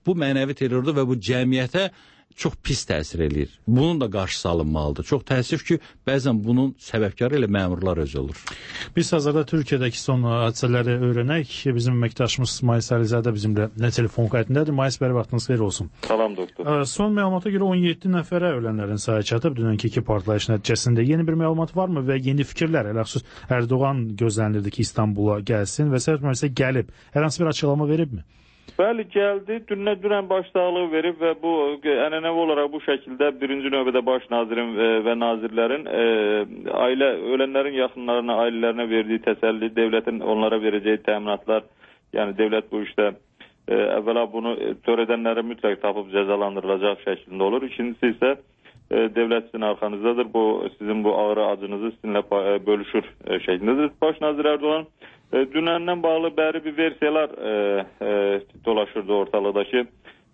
bu mənəvi terrordur və bu cəmiyyətə çox pis təsir eləyir. Bunun da qarşısı alınmalıdır. Çox təəssüf ki, bəzən bunun səbəbkarı elə məmurlar özü olur. Biz hazırda Türkiyədəki son hadisələri öyrənək. Bizim əməkdaşımız Mais Əlizadə bizimlə telefon xəttindədir. Mais bəy, vaxtınız xeyir olsun. Salam doktor. Son məlumata görə 17 nəfərə ölənlərin sayı çatıb. Dünənki iki partlayış nəticəsində yeni bir məlumat varmı və yeni fikirlər? Ələxüsus Ərdoğan gözlənilirdi ki, İstanbula gəlsin və səhər gəlib. Hər hansı bir açıqlama veribmi? Bəli, gəldi. Dünən başsağlığı verib və bu ənənəvi olaraq bu şəkildə birinci növbədə baş nazirin və nazirlərin ölənlərin yaxınlarına, ailələrinə verdiyi təsəlli, dövlətin onlara verəcəyi təminatlar, yəni dövlət bu işdə əvvəla bunu törədənləri mütləq tapıb cəzalandırılacaq şəklində olur. İkincisi isə dövlət sizin arxanızdadır. Sizin bu ağrı acınızı sizinlə bölüşür şəklindədir. Baş nazir Ərdoğan dünəndən bağlı bəri bir versiyalar dolaşırdı ortalıqda ki,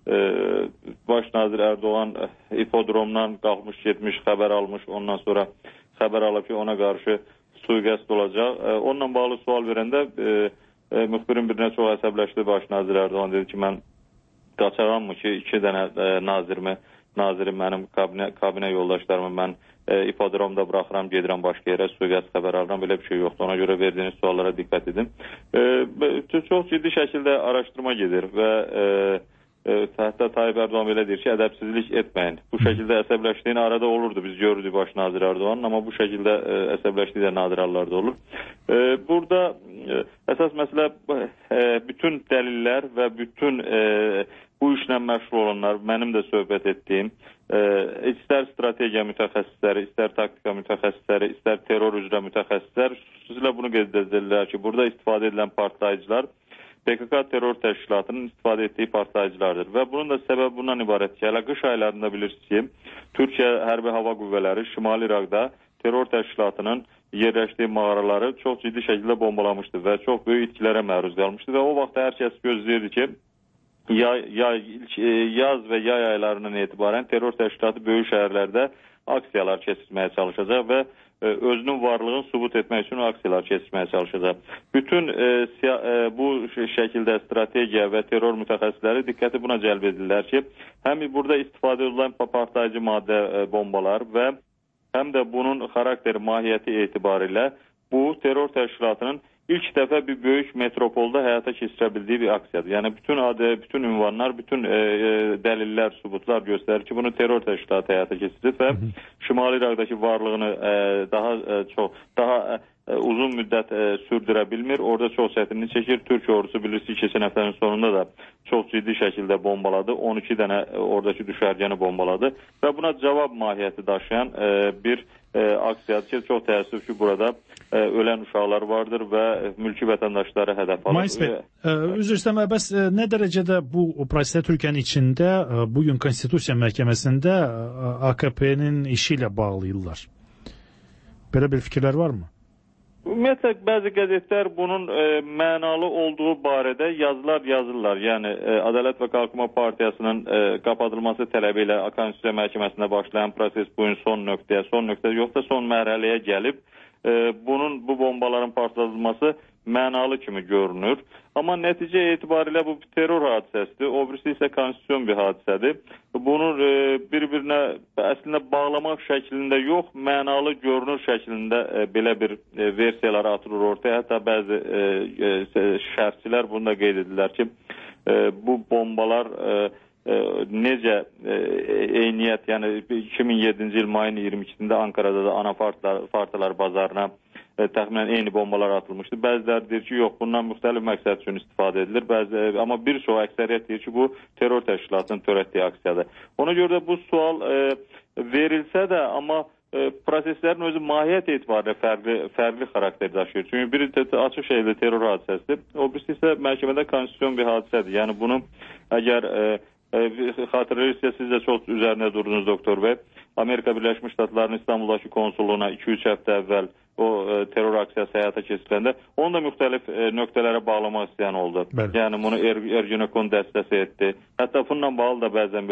baş nazir Ərdoğan ipodromdan qalxmış, getmiş, xəbər almış, ondan sonra xəbər alıb ki, ona qarşı sui-qəsd olacaq. Onunla bağlı sual verəndə müxbirin birinə çox əsəbləşdi baş nazir Ərdoğan, dedi ki, mən qaçağanmı ki, 2 dənə nazirim mənim kabinə yoldaşlarımı mən ipodromda bıraxıram, gedirəm başqa yerə, sui-qəsd xəbər alıram, belə bir şey yoxdur. Ona görə verdiyiniz suallara diqqət edin. Çox ciddi şəkildə araşdırma gedir və hətta Tayyip Ərdoğan belə deyir ki, ədəbsizlik etməyin. Bu şəkildə əsəbləşdiyini arada olurdu, biz görürdük baş nazir Ərdoğanın, amma bu şəkildə əsəbləşdiyi də nadir hallarda olur. Burada əsas məsələ bütün dəlillər və bütün bu işlə məşğul olanlar, mənim də söhbət etdiyim, istər strategiya mütəxəssisləri, istər taktika mütəxəssisləri, istər terror üzrə mütəxəssislər, xüsusilə bunu qeyd edirlər ki, burada istifadə edilən partlayıcılar PKK terror təşkilatının istifadə etdiyi partlayıcılardır. Və bunun da səbəbi bundan ibarət ki, hələ qış aylarında bilirsiniz ki, Türkiyə Hərbi Hava Qüvvələri Şimali İraqda terror təşkilatının yerləşdiyi mağaraları çox ciddi şəkildə bombalamışdı və çox böyük itkilərə məruz qalmışdı və o vaxt hər kəs gözləyirdi ki, yaz və yay aylarından etibarən terror təşkilatı böyük şəhərlərdə aksiyalar keçirməyə çalışacaq və özünün varlığını sübut etmək üçün aksiyalar keçirməyə çalışacaq. Bütün bu şəkildə strategiya və terror mütəxəssisləri diqqəti buna cəlb edirlər ki, həm burada istifadə edilən partlayıcı maddə bombalar və həm də bunun xarakteri, mahiyyəti etibarilə bu terror təşkilatının ilk dəfə bir böyük metropolda həyata keçirə bildiyi bir aksiyadır. Yəni bütün ünvanlar, bütün dəlillər, sübutlar göstərir ki, bunu terror təşkilatı həyata keçirir və Şimali İraqdakı varlığını daha uzun müddət sürdürə bilmir. Orada çox çətinlik çəkir. Türk ordusu bilirsiniz keçən həftənin sonunda da çox ciddi şəkildə bombaladı. 12 dənə oradakı düşərgəni bombaladı və buna cavab mahiyyəti daşıyan bir aksiyadır ki, çox təəssüf ki, burada ölən uşaqlar vardır və mülki vətəndaşları hədəf alır. Mais bəy, üzr istəmə, bəs nə dərəcədə bu operasiya Türkiyənin içində bugün Konstitusiya Məhkəməsində AKP-nin işi ilə bağlayırlar? Belə bir fikirlər varmı? Ümumiyyətlə, bəzi qəzetlər bunun mənalı olduğu barədə yazılar yazırlar. Yəni, Ədalət və Qalkınma Partiyasının qapadılması tələbi ilə Konstitusiya Məhkəməsində başlayan proses bu gün son nöqtə yoxsa son mərhələyə gəlib. Bu bombaların partladılması mənalı kimi görünür. Amma nəticə etibarilə bu terror hadisəsidir. O birisi isə konstitusiyon bir hadisədir. Bunu bir-birinə əslində bağlamaq şəklində yox, mənalı görünür şəklində belə bir versiyalar atılır ortaya. Hətta bəzi şərhçilər bunu da qeyd edirlər ki, bu bombalar necə eyniyyət, yəni 2007-ci il mayın 22-sində Ankara'da da ana partiyalar bazarına təxminən eyni bombalar atılmışdı. Bəziləri deyir ki, yox, bundan müxtəlif məqsəd üçün istifadə edilir. Amma bir çox əksəriyyət deyir ki, bu terror təşkilatının törətdiyi aksiyadır. Ona görə də bu sual verilsə də, amma proseslərin özü mahiyyət etibarilə fərqli xarakter daşıyır. Çünki biri açıq şəkildə terror hadisəsidir, o birisi isə məhkəmədə konstitusiyon bir hadisədir. Yəni bunu əgər xatırlayırsınız, siz də çox üzərində durdunuz doktor bəy. Amerika Birləşmiş Ştatlarının İstanbuldakı konsulluğuna 2-3 həftə əvvəl o terror aksiyası həyata keçiriləndə onu da müxtəlif nöqtələrə bağlamaq istəyən oldu. Bəli. Yəni bunu Ergenekon dəstəsi etdi. Hətta bununla bağlı da bəzən belə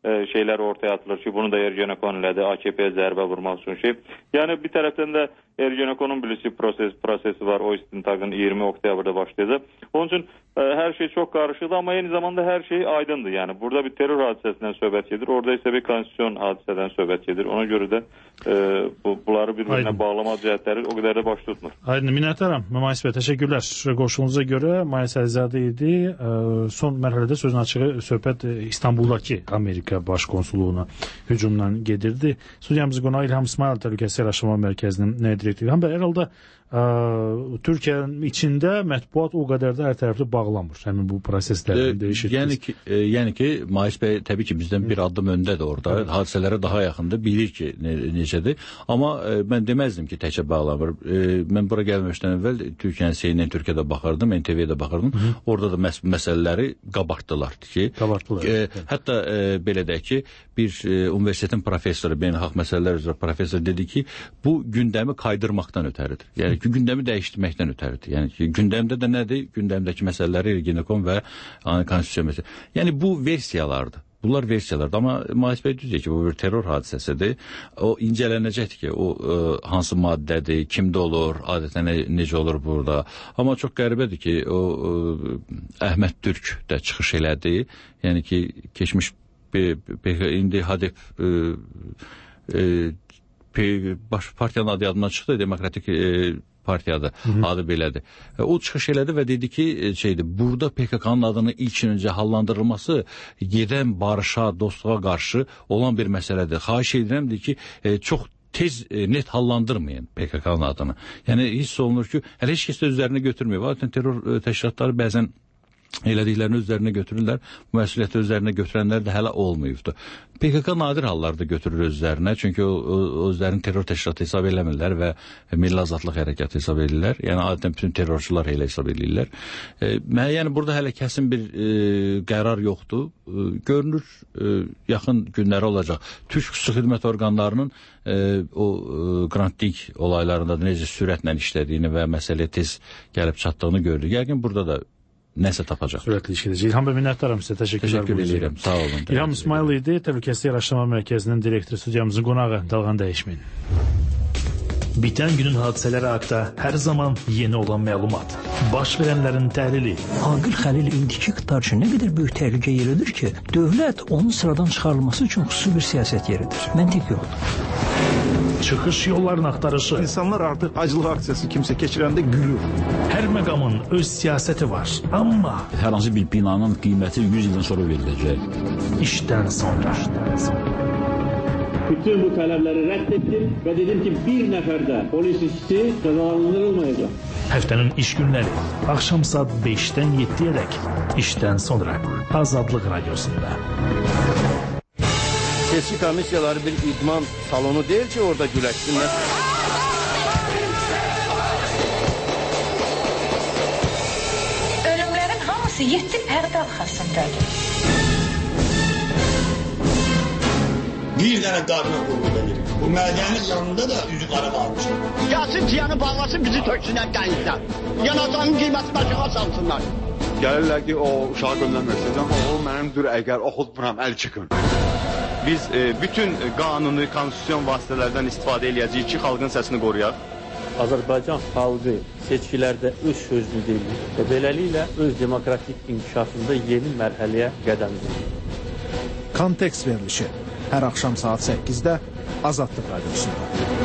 şeyler ortaya atılır ki, bunu da Ergenekon elədi, AKP'ye zərbə vurmaq üçün şey. Yəni bir tərəfdən də Ergenekonun bilirsi prosesi var, o istintaqın 20 oktyabrda başlayacaq. Onun üçün hər şey çox qarışıqdır, amma eyni zamanda hər şey aydındır. Yəni burada bir terror hadisəsindən söhbət gedir, orada isə bir konstitusyon hadisədən söhbət gedir. Ona görə də bunları bir-birinə bağlama cəhətləri o qədər də baş tutmur. Aydın, minnətdaram. Mümayis bəy, təşəkkürlər. Qoşulunuza görə Mayis Əlizadə idi. Son mərhələdə sözün açığı söhbət İstanbuldakı Amerika Baş Konsulluğuna hücumdan gedirdi. Studiyamızın qonağı İlham İsmail Təhlükəsizlik Araşdırma Mərkəzinin direktoru. İlham bəy, herhalde Türkiyənin içində mətbuat o qədər də hər tərəfli bağlamır. Həmin bu proseslərin dəyişir. Yəni ki, Mayis bəy təbii ki, bizdən bir addım öndədir orada. Evet. Hadisələrə daha yaxındır, bilir ki, necədir. Amma mən deməzdim ki, təkcə bağlamır. Mən bura gəlməmişdən əvvəl Türkiyənin CNN Türkiyədə baxırdım, NTV-də baxırdım. Orada da məsələləri qabartdılar ki, hətta belə deyək ki, bir universitetin professoru, beynəlxalq məsələlər üzrə professor dedi ki, bu gündəmi kaydırmaqdan ötəridir. Yəni ki, gündəmi dəyişdirməkdən ötəridir. Yəni ki, gündəmdə də nədir? Gündəmdəki məsələləri Ergenekon və konstitusiya məsələsi. Yəni bu versiyalardır. Bunlar versiyalardır. Amma Mayis bəy düz deyir ki, bu bir terror hadisəsidir. O incələnəcəkdir ki, o hansı maddədir, kimdə olur, adətən necə olur burada. Amma çox qəribədir ki, o Əhməd Türk də çıxış elədi. Yəni ki, keçmiş indi HDP partiyanın adı yadımdan çıxdı, Demokratik partiyadır, adı belədir. O çıxış elədi və dedi ki, burada PKK-nın adının ilk öncə hallandırılması gedən barışa, dostluğa qarşı olan bir məsələdir. Xahiş edirəmdir ki, çox tez net hallandırmayın PKK-nın adını. Yəni hiss olunur ki, hələ heç kəs də üzərinə götürmüyor. Zaten terror təşkilatları bəzən elədiklərini özlərinə götürürlər, bu məsuliyyəti özlərinə götürənlər də hələ olmayıbdır. PKK nadir hallarda götürür özlərinə, çünki o özlərini terror təşkilatı hesab eləmirlər və Milli Azadlıq Hərəkatı hesab edirlər. Yəni adətən bütün terrorçular elə hesab edirlər. Yəni burada hələ kəsin bir qərar yoxdur. Görünür, yaxın günləri olacaq. Türk xüsusi xidmət orqanlarının o Qrantdik olaylarında necə sürətlə işlədiyini və məsələyə tez gəlib çatdığını gördük. Yəqin burada da nəsə tapacaq. Sürətli iş gedəcək. İlham bəy, minnətdaram sizə. Təşəkkür edirəm. Sağ olun. İlham İsmail idi, Təhlükəsizlik Araşdırma Mərkəzinin direktoru, studiyamızın qonağı. Dalğan dəyişməyin. Bitən günün hadisələri haqqında hər zaman yeni olan məlumat. Baş verənlərin təhlili. Aqil Xəlil indiki iqtidar üçün nə qədər böyük təhlükə yeridir ki, dövlət onun sıradan çıxarılması üçün xüsusi bir siyasət yeridir. Məntiq yoxdur. Çıxış yollarının axtarışı. İnsanlar artıq acılıq aksiyası kimsə keçirəndə gülür. Hər məqamın öz siyasəti var. Amma hər hansı bir binanın qiyməti 100 ildən sonra veriləcək. İşdən sonra. Bütün bu tələbləri rədd etdim və dedim ki, bir nəfər də polis işçisi cəzalandırılmayacaq. Həftənin iş günləri axşam saat 5-dən 7-yədək işdən sonra Azadlıq Radiosunda. Seçki komissiyaları bir idman salonu deyil ki, orada güləşsinlər. Ölümlərin hamısı 7 pərdə arxasındadır. Bir dənə qadına qulluq edir. Bu mədənin yanında da üzü qara qalmışdır. Gəlsin tiyanı bağlasın, bizi töksünlər dənizdən. Yanacağın qiymətini aşağı salsınlar. Gəlirlər ki, o uşağı göndərmək oğul mənimdir, əgər oxutmuram, əl çıxın. Biz bütün qanuni, konstitusyon vasitələrdən istifadə eləyəcəyik ki, xalqın səsini qoruyaq. Azərbaycan xalqı seçkilərdə öz sözünü deyir və beləliklə öz demokratik inkişafında yeni mərhələyə qədəm qoyur. Kontekst verilişi hər axşam saat 8-də Azadlıq Radiosunda.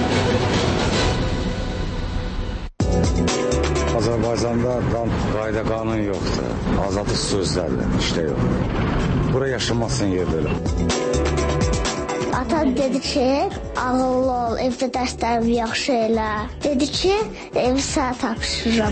Azərbaycanda qayda qanun yoxdur. Azadlıq sözlərdir, işdə yox. Bura yaşamasın yerdə elə. Ata dedi ki, ağıllı ol, evdə dərslərimi yaxşı elə. Dedi ki, evi sənə tapşırıram.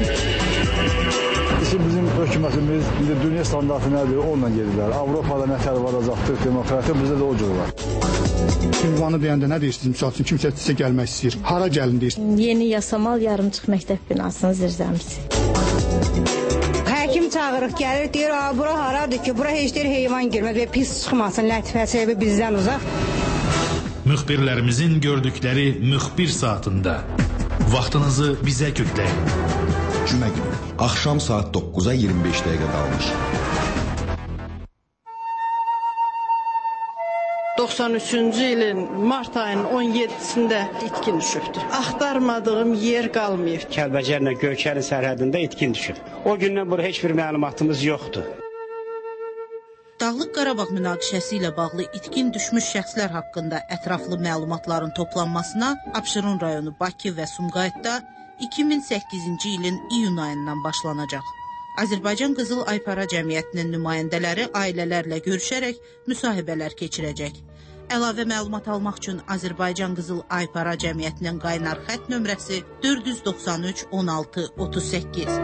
Bizim hökumətimiz indi dünya standartı nədir, onunla gedirlər. Avropada nətər varacaqdır, demokratiya bizdə də o cür var. Ünvanı deyəndə nə deyirsiniz? Misal üçün kimsə sizə gəlmək istəyir. Hara gəlin deyirsiniz? Yeni Yasamal yarımçıq məktəb binasının zirzəmisi. Həkim çağırıq, gəlir, deyir, bura haradır ki, bura heç deyir heyvan girməz və pis çıxmasın, lətifəsi bizdən uzaq. Müxbirlərimizin gördükləri müxbir saatında. Vaxtınızı bizə kökləyin. Cümə günü, axşam saat 9-a 25 dəqiqə qalmış. 93-cü ilin mart ayının 17-sində itkin düşübdür. Axtarmadığım yer qalmayıb. Kəlbəcərlə Göyçəri sərhədində itkin düşüb. O gündən bura heç bir məlumatımız yoxdur. Dağlıq Qarabağ münaqişəsi ilə bağlı itkin düşmüş şəxslər haqqında ətraflı məlumatların toplanmasına Abşeron rayonu Bakı və Sumqayıtda 2008-ci ilin iyun ayından başlanacaq. Azərbaycan Qızıl Aypara Cəmiyyətinin nümayəndələri ailələrlə görüşərək müsahibələr keçirəcək. Əlavə məlumat almaq üçün Azərbaycan Qızıl Aypara Cəmiyyətinin qaynar xətt nömrəsi 493 16 38.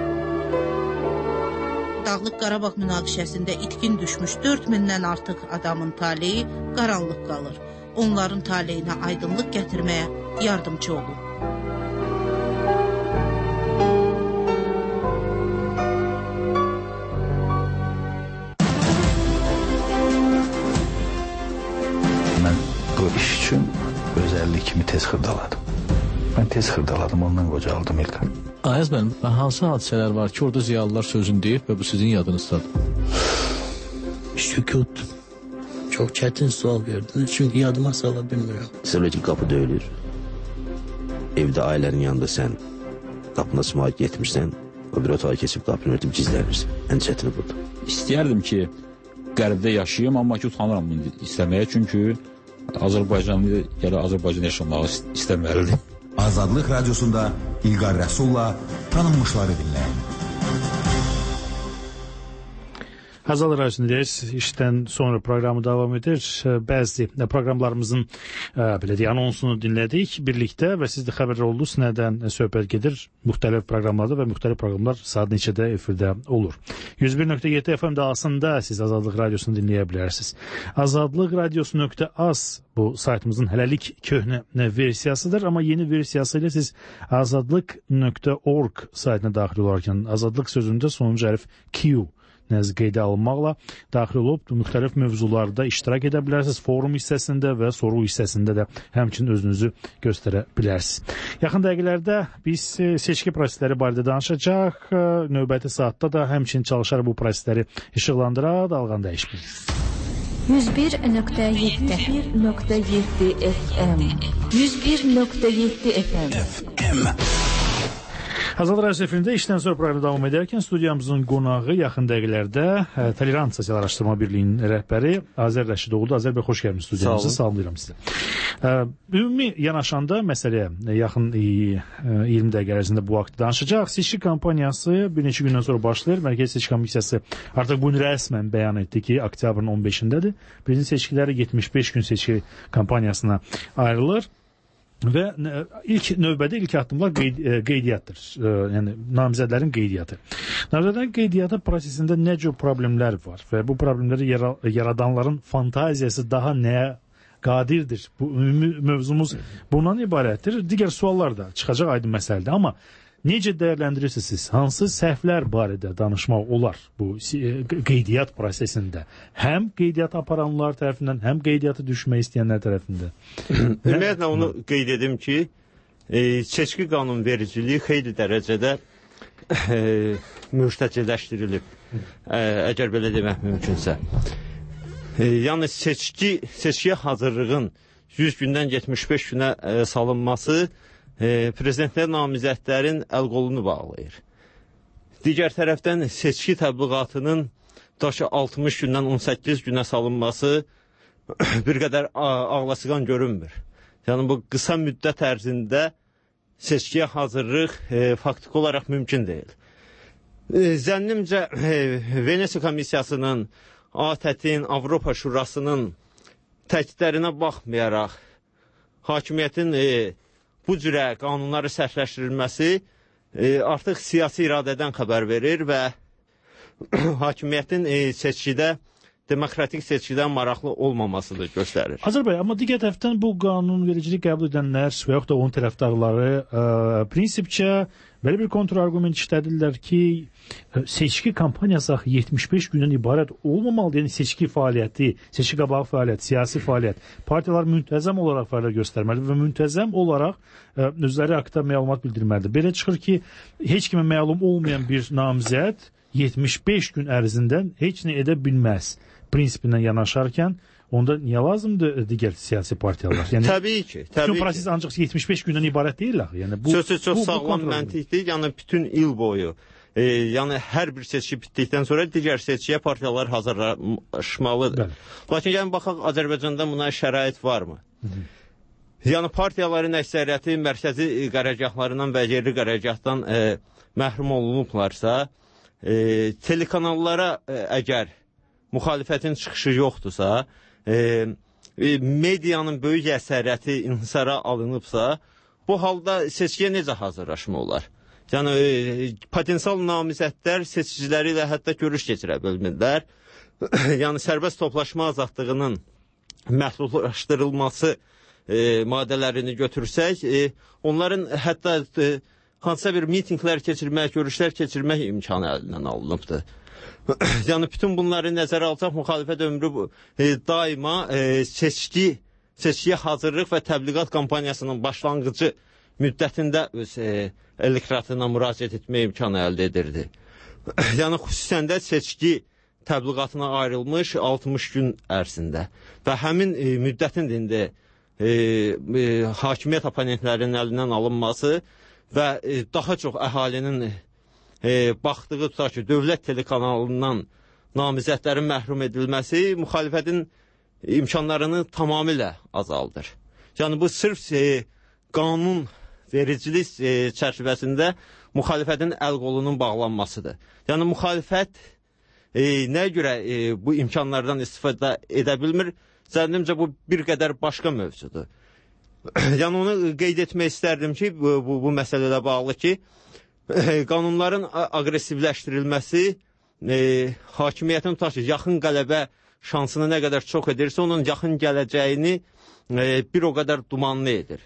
Dağlıq Qarabağ münaqişəsində itkin düşmüş 4000-dən artıq adamın taleyi qaranlıq qalır. Onların taleyinə aydınlıq gətirməyə yardımcı olun. Mən bu iş üçün özəllik kimi tez xırdaladım. Mən tez xırdaladım, ondan qocaldım İlqar. Ayaz mənim, hansı hadisələr var ki, orada ziyalılar sözünü deyib və bu sizin yadınızdadır? Sükut. Çox çətin sual verdiniz, çünki yadıma sala bilmirəm. Mesela ki, qapı döyülür. Evdə ailənin yanında sən qapına sımaya getmirsən, o bir otağa keçib qapını örtüb gizlənirsən. Ən çətini budur. İstəyərdim ki, qərbdə yaşayayım, amma ki, utanıram bunu istəməyə, çünki Azərbaycanlı gələ Azərbaycan yaşamağı istəməlidir. Azadlıq Radyosunda İlqar Rəsulla tanınmışları dinləyin. Azadlıq Radiosundayız. İşdən sonra proqramı davam edir. Bəzi proqramlarımızın belə deyək, anonsunu dinlədik birlikdə və siz də xəbər oldunuz nədən söhbət gedir. Müxtəlif proqramlarda və müxtəlif proqramlar saat neçədə efirdə olur. 101.7 FM dalğasında siz Azadlıq Radiosunu dinləyə bilərsiniz. Azadlıqradiosu.az bu saytımızın hələlik köhnə versiyasıdır, amma yeni versiyası ilə siz azadlıq.org saytına daxil olarkən azadlıq sözündə sonuncu hərf Q nəzr qeydə alınmaqla daxil olub müxtəlif mövzularda iştirak edə bilərsiniz. Forum hissəsində və soru hissəsində də həmçinin özünüzü göstərə bilərsiniz. Yaxın dəqiqələrdə biz seçki prosesləri barədə danışacaq. Növbəti saatda da həmçinin çalışaraq bu prosesləri işıqlandıra dalğan dəyişmir. 101.7 FM 101.7 FM Azadlıq Radiosu efirində işdən sonra proqramı davam edərkən studiyamızın qonağı yaxın dəqiqələrdə Tolerant Sosial Araşdırma Birliyinin rəhbəri Azər Rəşidoğludur. Azər bəy, xoş gəlmişsiniz studiyamıza. Salamlayıram sizə. Ümumi yanaşanda məsələyə yaxın 20 dəqiqə ərzində bu vaxt danışacaq. Seçki kampaniyası bir neçə gündən sonra başlayır. Mərkəzi Seçki Komissiyası artıq bunu rəsmən bəyan etdi ki, oktyabrın 15-dədir. Birinci seçkiləri 75 gün seçki kampaniyasına ayrılır. Və ilk növbədə ilk addımlar qeydiyyatdır. Yəni namizədlərin qeydiyyatı. Namizədlərin qeydiyyatı prosesində nə cür problemlər var və bu problemləri yaradanların fantaziyası daha nəyə qadirdir? Bu ümumi mövzumuz bundan ibarətdir. Digər suallar da çıxacaq, aydın məsələdir. Amma necə dəyərləndirirsiniz siz? Hansı səhvlər barədə danışmaq olar bu qeydiyyat prosesində? Həm qeydiyyat aparanlar tərəfindən, həm qeydiyyatı düşmək istəyənlər tərəfindən. Ümumiyyətlə onu qeyd edim ki, seçki qanunvericiliyi xeyli dərəcədə mürtəcələşdirilib, əgər belə demək mümkünsə. Yəni seçkiyə hazırlığın 100 gündən 75 günə salınması prezidentlər namizədlərin əl-qolunu bağlayır. Digər tərəfdən seçki təbliğatının daşı 60 gündən 18 günə salınması bir qədər ağlasıqan görünmür. Yəni bu qısa müddət ərzində seçkiyə hazırlıq faktiki olaraq mümkün deyil. Zənnimcə Venesiya Komissiyasının, ATƏT-in, Avropa Şurasının təkidlərinə baxmayaraq hakimiyyətin bu cürə qanunları sərtləşdirilməsi artıq siyasi iradədən xəbər verir və hakimiyyətin seçkidə, demokratik seçkidən maraqlı olmamasını göstərir. Azər bəy, amma digər tərəfdən bu qanunvericilik qəbul edənlər və yaxud da onun tərəfdarları prinsipcə belə bir kontrargument işlədirlər ki, seçki kampaniyası 75 gündən ibarət olmamalı, yəni seçki fəaliyyəti, seçki qabağı fəaliyyət, siyasi fəaliyyət. Partiyalar müntəzəm olaraq fəaliyyət göstərməli və müntəzəm olaraq özləri haqqında məlumat bildirməlidir. Belə çıxır ki, heç kimə məlum olmayan bir namizəd 75 gün ərzində heç nə edə bilməz prinsipindən yanaşarkən onda niyə lazımdır digər siyasi partiyalar? Yəni, təbii ki. Bütün proses ancaq 75 gündən ibarət deyil axı. Yəni, Sözsüz çox sağlam məntiqdir. Yəni, bütün il boyu, yəni hər bir seçki bitdikdən sonra digər seçkiyə partiyalar hazırlaşmalıdır. Lakin yəni, baxaq, Azərbaycanda buna şərait varmı? Yəni, partiyaların əksəriyyəti mərkəzi qərargahlarından və yerli qərargahdan məhrum olunublarsa, telekanallara əgər müxalifətin çıxışı yoxdursa, medianın böyük əsəriyyəti inhisara alınıbsa, bu halda seçkiyə necə hazırlaşma olar? Yəni, potensial namizədlər seçiciləri ilə hətta görüş keçirə bilmirlər. Yəni, sərbəst toplaşma azadlığının məhdudlaşdırılması maddələrini götürsək, onların hətta hansısa bir mitinglər keçirmək, görüşlər keçirmək imkanı əlindən alınıbdır. Yəni, bütün bunları nəzərə alsaq, müxalifət ömrü daima seçkiyə hazırlıq və təbliğat kampaniyasının başlanğıcı müddətində öz elektoratına müraciət etmə imkanı əldə edirdi. Yəni, xüsusən də seçki təbliğatına ayrılmış 60 gün ərzində və həmin müddətin indi hakimiyyət oponentlərinin əlindən alınması və daha çox əhalinin baxdığı tutaq ki, dövlət telekanalından namizədlərin məhrum edilməsi müxalifətin imkanlarını tamamilə azaldır. Yəni, bu sırf qanun vericilik çərçivəsində müxalifətin əl qolunun bağlanmasıdır. Yəni, müxalifət nəyə görə bu imkanlardan istifadə edə bilmir? Zənnimcə, bu bir qədər başqa mövzudur. Yəni, onu qeyd etmək istərdim ki, bu məsələlə bağlı ki, qanunların aqressivləşdirilməsi hakimiyyətin tutaq ki, yaxın qələbə şansını nə qədər çox edirsə, onun yaxın gələcəyini bir o qədər dumanlı edir.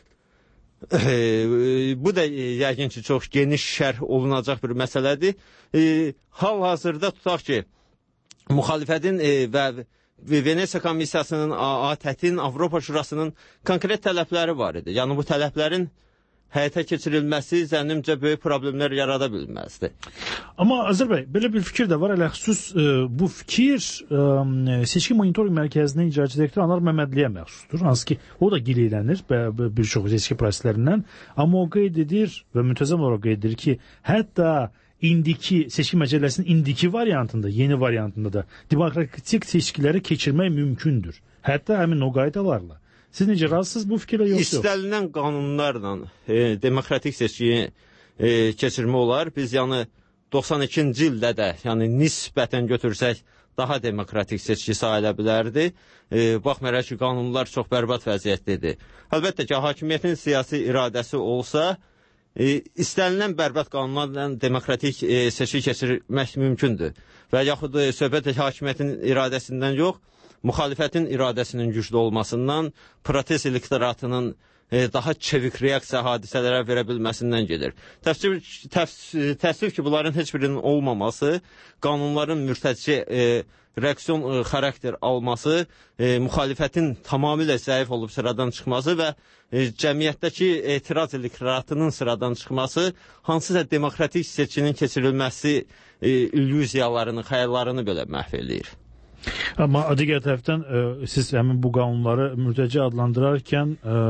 Bu da yəqin ki, çox geniş şərh olunacaq bir məsələdir. Hal-hazırda tutaq ki, müxalifətin və Venesiya Komissiyasının, ATƏT-in, Avropa Şurasının konkret tələbləri var idi. Yəni, bu tələblərin həyata keçirilməsi zənnimcə böyük problemlər yarada bilməzdir. Amma Azər bəy, belə bir fikir də var. Ələxüsus bu fikir Seçki Monitorinq Mərkəzinin icraçı direktoru Anar Məmmədliyə məxsusdur. Hansı ki, o da gileylənir bir çox seçki proseslərindən. Amma o qeyd edir və müntəzəm olaraq qeyd edir ki, hətta indiki seçki məcəlləsinin indiki variantında, yeni variantında da demokratik seçkiləri keçirmək mümkündür. Hətta həmin o qaydalarla. Siz necə razısınız bu fikirlə yoxsa yox? İstənilən qanunlarla demokratik seçkiyi keçirmək olar. Biz yəni 92-ci ildə də yəni nisbətən götürsək daha demokratik seçki sayıla bilərdi. Baxmayaraq ki, qanunlar çox bərbad vəziyyətlidir. Əlbəttə ki, hakimiyyətin siyasi iradəsi olsa, istənilən bərbad qanunlarla demokratik seçki keçirmək mümkündür. Və yaxud söhbət hakimiyyətin iradəsindən yox, müxalifətin iradəsinin güclü olmasından, protest elektoratının daha çevik reaksiya hadisələrə verə bilməsindən gedir. Təəssüf ki, bunların heç birinin olmaması, qanunların mürtəci reaksiyon xarakter alması, müxalifətin tamamilə zəif olub sıradan çıxması və cəmiyyətdəki etiraz elektoratının sıradan çıxması hansısa demokratik seçkinin keçirilməsi illüziyalarını, xəyallarını belə məhv eləyir. Amma digər tərəfdən siz həmin bu qanunları mürtəci adlandırarkən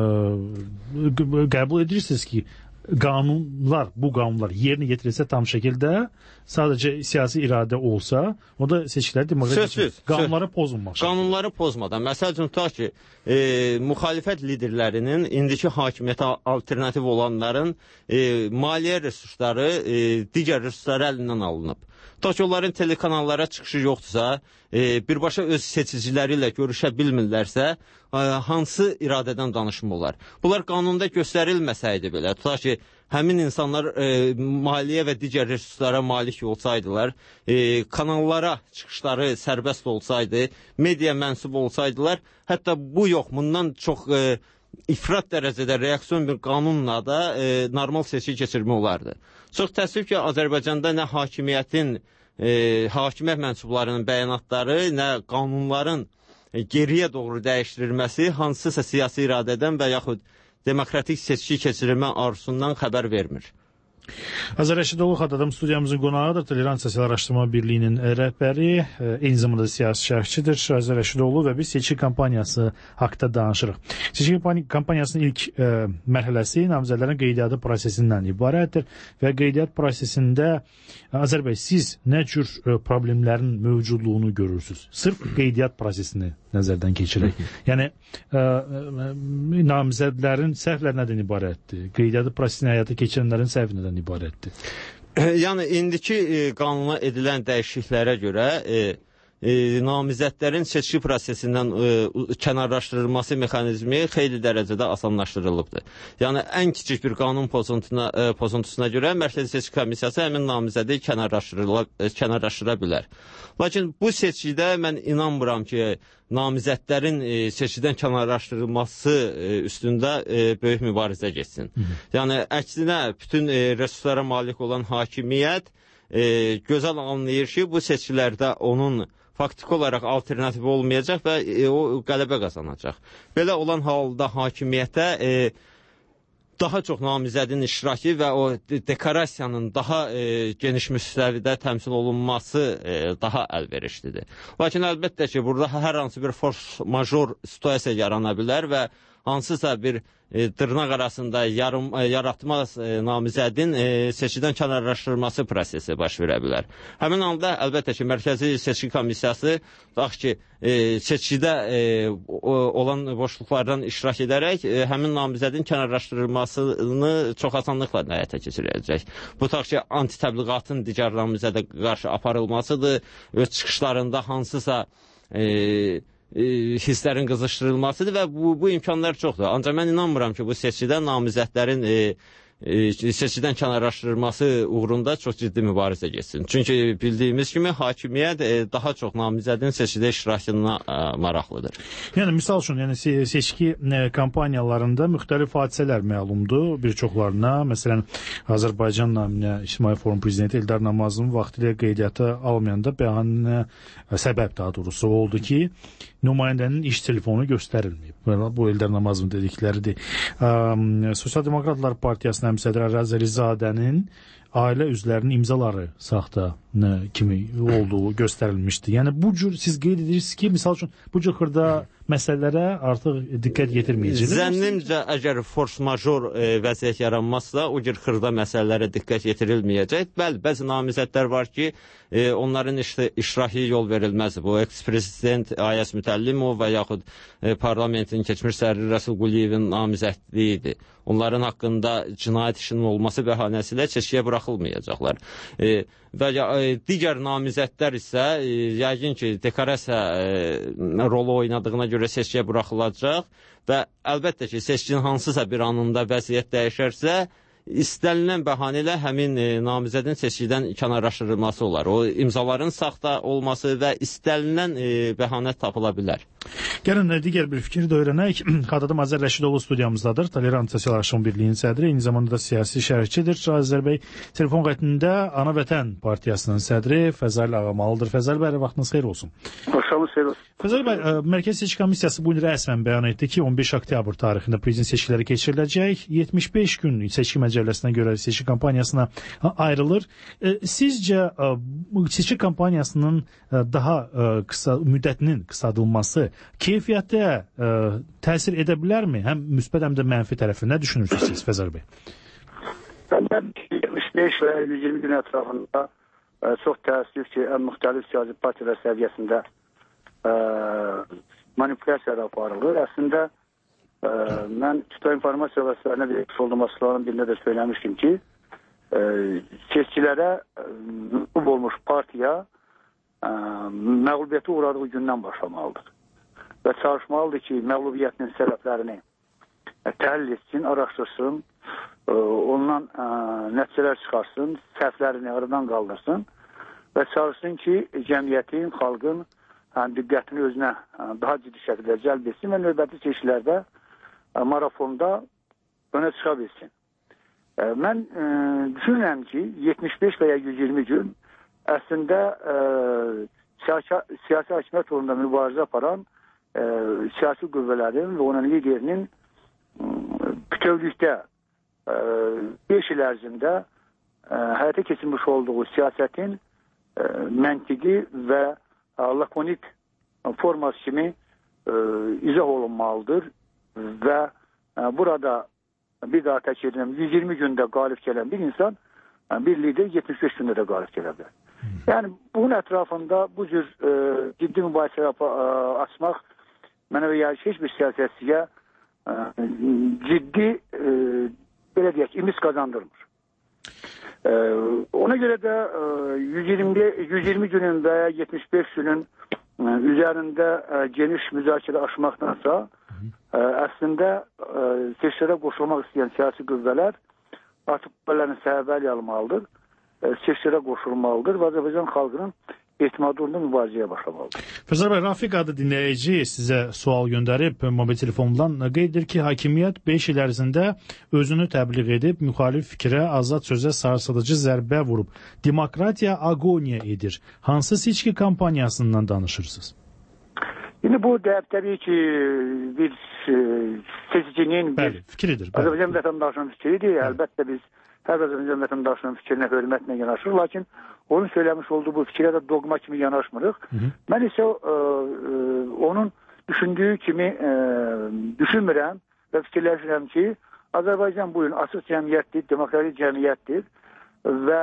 qəbul edirsiniz ki, bu qanunlar yerinə yetirilsə tam şəkildə, sadəcə siyasi iradə olsa, o da seçkiləri demokratik qanunları pozulmaq. Qanunları pozmadan. Məsəl üçün, tutaq ki, müxalifət liderlərinin, indiki hakimiyyətə alternativ olanların maliyyə resursları, digər resursları əlindən alınıb. Tutaq ki, onların telekanallara çıxışı yoxdursa, birbaşa öz seçiciləri ilə görüşə bilmirlərsə, hansı iradədən danışma olar? Bunlar qanunda göstərilməsəydi belə, tutaq ki, həmin insanlar maliyyə və digər resurslara malik olsaydılar, kanallara çıxışları sərbəst olsaydı, media mənsub olsaydılar, hətta bu yox, bundan çox ifrat dərəcədə reaksiyon bir qanunla da normal seçki keçirmək olardı. Çox təəssüf ki, Azərbaycanda nə hakimiyyətin, hakimiyyət mənsublarının bəyanatları, nə qanunların geriyə doğru dəyişdirilməsi hansısa siyasi iradədən və yaxud demokratik seçki keçirilmə arzusundan xəbər vermir. Azər Rəşidoğlu Xatadam studiyamızın qonağıdır. Toleransiya Araşdırma Birliyinin rəhbəri, eyni zamanda siyasi şərhçidir Azər Rəşidoğlu və biz seçki kampaniyası haqqında danışırıq. Seçki kampaniyasının ilk mərhələsi namizədlərin qeydiyyatı prosesindən ibarətdir və qeydiyyat prosesində Azər bəy, siz nə cür problemlərin mövcudluğunu görürsünüz? Sırf qeydiyyat prosesini nəzərdən keçirək. Yəni namizədlərin səhvləri nədən ibarətdir? Qeydiyyatı prosesini həyata keçirənlərin səhvi nədən ibarətdir? Yəni indiki qanuna edilən dəyişikliklərə görə namizədlərin seçki prosesindən kənarlaşdırılması mexanizmi xeyli dərəcədə asanlaşdırılıbdır. Yəni ən kiçik bir qanun pozuntusuna görə Mərkəzi Seçki Komissiyası həmin namizədi kənarlaşdıra bilər. Lakin bu seçkidə mən inanmıram ki, namizədlərin seçkidən kənarlaşdırılması üstündə böyük mübarizə geçsin. Yəni əksinə bütün resurslara malik olan hakimiyyət gözəl anlayır ki, bu seçkilərdə onun faktiki olaraq alternativi olmayacaq və o qələbə qazanacaq. Belə olan halda hakimiyyətə daha çox namizədin iştirakı və o deklarasiyanın daha geniş müstəvidə təmsil olunması daha əlverişlidir. Lakin əlbəttə ki, burada hər hansı bir force major situasiya yarana bilər və hansısa bir dırnaq arasında yaratmaz namizədin seçkidən kənarlaşdırılması prosesi baş verə bilər. Həmin halda əlbəttə ki, Mərkəzi Seçki Komissiyası tutaq ki, seçkidə olan boşluqlardan iştirak edərək həmin namizədin kənarlaşdırılmasını çox asanlıqla həyata keçirəcək. Bu tutaq ki, anti-təbliğatın digər namizədə qarşı aparılmasıdır, öz çıxışlarında hansısa hisslərin qızışdırılmasıdır və bu imkanlar çoxdur. Ancaq mən inanmıram ki, bu seçkidə namizədlərin seçkidən kənarlaşdırılması uğrunda çox ciddi mübarizə geçsin. Çünki bildiyimiz kimi hakimiyyət daha çox namizədin seçkidə iştirakına maraqlıdır. Yəni misal üçün, seçki kampaniyalarında müxtəlif hadisələr məlumdur bir çoxlarına. Məsələn, Azərbaycan naminə İctimai Forum prezidenti Eldar Namazın vaxtilə qeydiyyata almayanda bəhanə səbəb daha doğrusu oldu ki, nümayəndənin iş telefonu göstərilməyib. Bu Eldar Namazın dedikləridir. Sosial Demokratlar Partiyasının həmsədri Əzərizadənin ailə üzvlərinin imzaları saxta kimi olduğu göstərilmişdi. Yəni bu cür siz qeyd edirsiniz ki, misal üçün bu cür xırda məsələlərə artıq diqqət yetirməyəcəklər. Zənnimcə, əgər force major vəziyyət yaranmazsa, o cür xırda məsələlərə diqqət yetirilməyəcək. Bəli, bəzi namizədlər var ki, onların iştirakı yol verilməz. Bu, eks-prezident Ayaz Mütəllimov və yaxud parlamentin keçmiş sədri Rəsul Quliyevin namizədliyidir. Onların haqqında cinayət işinin olması bəhanəsilə seçkiyə buraxılmayacaqlar. Və digər namizədlər isə yəqin ki, deklarasiya rolu oynadığına görə seçkiyə buraxılacaq və əlbəttə ki, seçkinin hansısa bir anında vəziyyət dəyişərsə, istənilən bəhanə ilə həmin namizədin seçkidən kənarlaşdırılması olar. O imzaların saxta olması və istənilən bəhanə tapıla bilər. Gəlin digər bir fikir də öyrənək. Xatadam Azər Rəşidoğlu studiyamızdadır. Toleransiya Araşdırma Birliyinin sədri, eyni zamanda da siyasi şərhçidir. Azər bəy telefon qətində Ana Vətən Partiyasının sədri Fəzəl Ağamalıdır. Fəzəl bəy, vaxtınız xeyir olsun. Axşamınız xeyir olsun. Fəzəl bəy, Mərkəzi Seçki Komissiyası bu gün rəsmən bəyan etdi ki, 15 oktyabr tarixində prezident seçkiləri keçiriləcək. 75 gün seçki məcəlləsinə görə seçki kampaniyasına ayrılır. Sizcə seçki kampaniyasının daha qısa müddətinin qısadılması keyfiyyətə təsir edə bilərmi? Həm müsbət, həm də mənfi tərəfi. Nə düşünürsünüz siz, Fəzəl bəy? Mən 75 və 120 gün ətrafında çox təəssüf ki, ən müxtəlif siyasi partiyalar səviyyəsində manipulyasiyalar aparılır. Əslində, mən Tütay İnformasiya vəsailərinə bir olmasıların birində də söyləmişdim ki, seçkilərə məğlub olmuş partiya məğlubiyyətə uğradığı gündən başlamalıdır. Və çalışmalıdır ki, məğlubiyyətinin səbəblərini təhlil etsin, araşdırsın, ondan nəticələr çıxarsın, səhvlərini aradan qaldırsın və çalışsın ki, cəmiyyətin, xalqın diqqətini özünə daha ciddi şəkildə cəlb etsin və növbəti seçkilərdə marafonda önə çıxa bilsin. Mən düşünürəm ki, 75 və ya 120 gün əslində siyasi hakimiyyət uğrunda mübarizə aparan siyasi qüvvələrin və onun liderinin bütövlükdə 5 il ərzində həyata keçirmiş olduğu siyasətin məntiqi və lakonik forması kimi izah olunmalıdır və burada bir daha tək edirəm, 120 gündə qalib gələn bir insan, bir lider 75 gündə də qalib gələ bilər. Yəni, bunun ətrafında bu cür ciddi mübahisələr açmaq mənə və yarış heç bir siyasətçiyə ciddi, belə deyək, imiz qazandırmır. Ona görə də 120 günün və 75 günün üzərində geniş müzakirə açmaqdansa, əslində seçkilərə qoşulmaq istəyən siyasi qüvvələr artıq qüvvələrin səbəbəli almalıdır, seçkilərə qoşulmalıdır və Azərbaycan xalqının etimadı uğrunda mübarizəyə başlamalıdır. Fəzal bəy, Rafiq adı dinləyici sizə sual göndərib mobil telefondan. Qeyd edir ki, hakimiyyət 5 il ərzində özünü təbliğ edib, müxalif fikrə, azad sözə sarsıdıcı zərbə vurub. Demokratiya agoniya edir. Hansı seçki kampaniyasından danışırsınız? Yine bu təbii ki, bir seçicinin fikridir. Azərbaycan vətəndaşının fikridir. Əlbəttə biz hər Azərbaycan vətəndaşının fikrinə hörmətlə yanaşırıq, lakin onun söyləmiş olduğu bu fikrə də dogma kimi yanaşmırıq. Mən isə onun düşündüyü kimi düşünmürəm və fikirləşirəm ki, Azərbaycan bugün açıq cəmiyyətdir, demokratik cəmiyyətdir və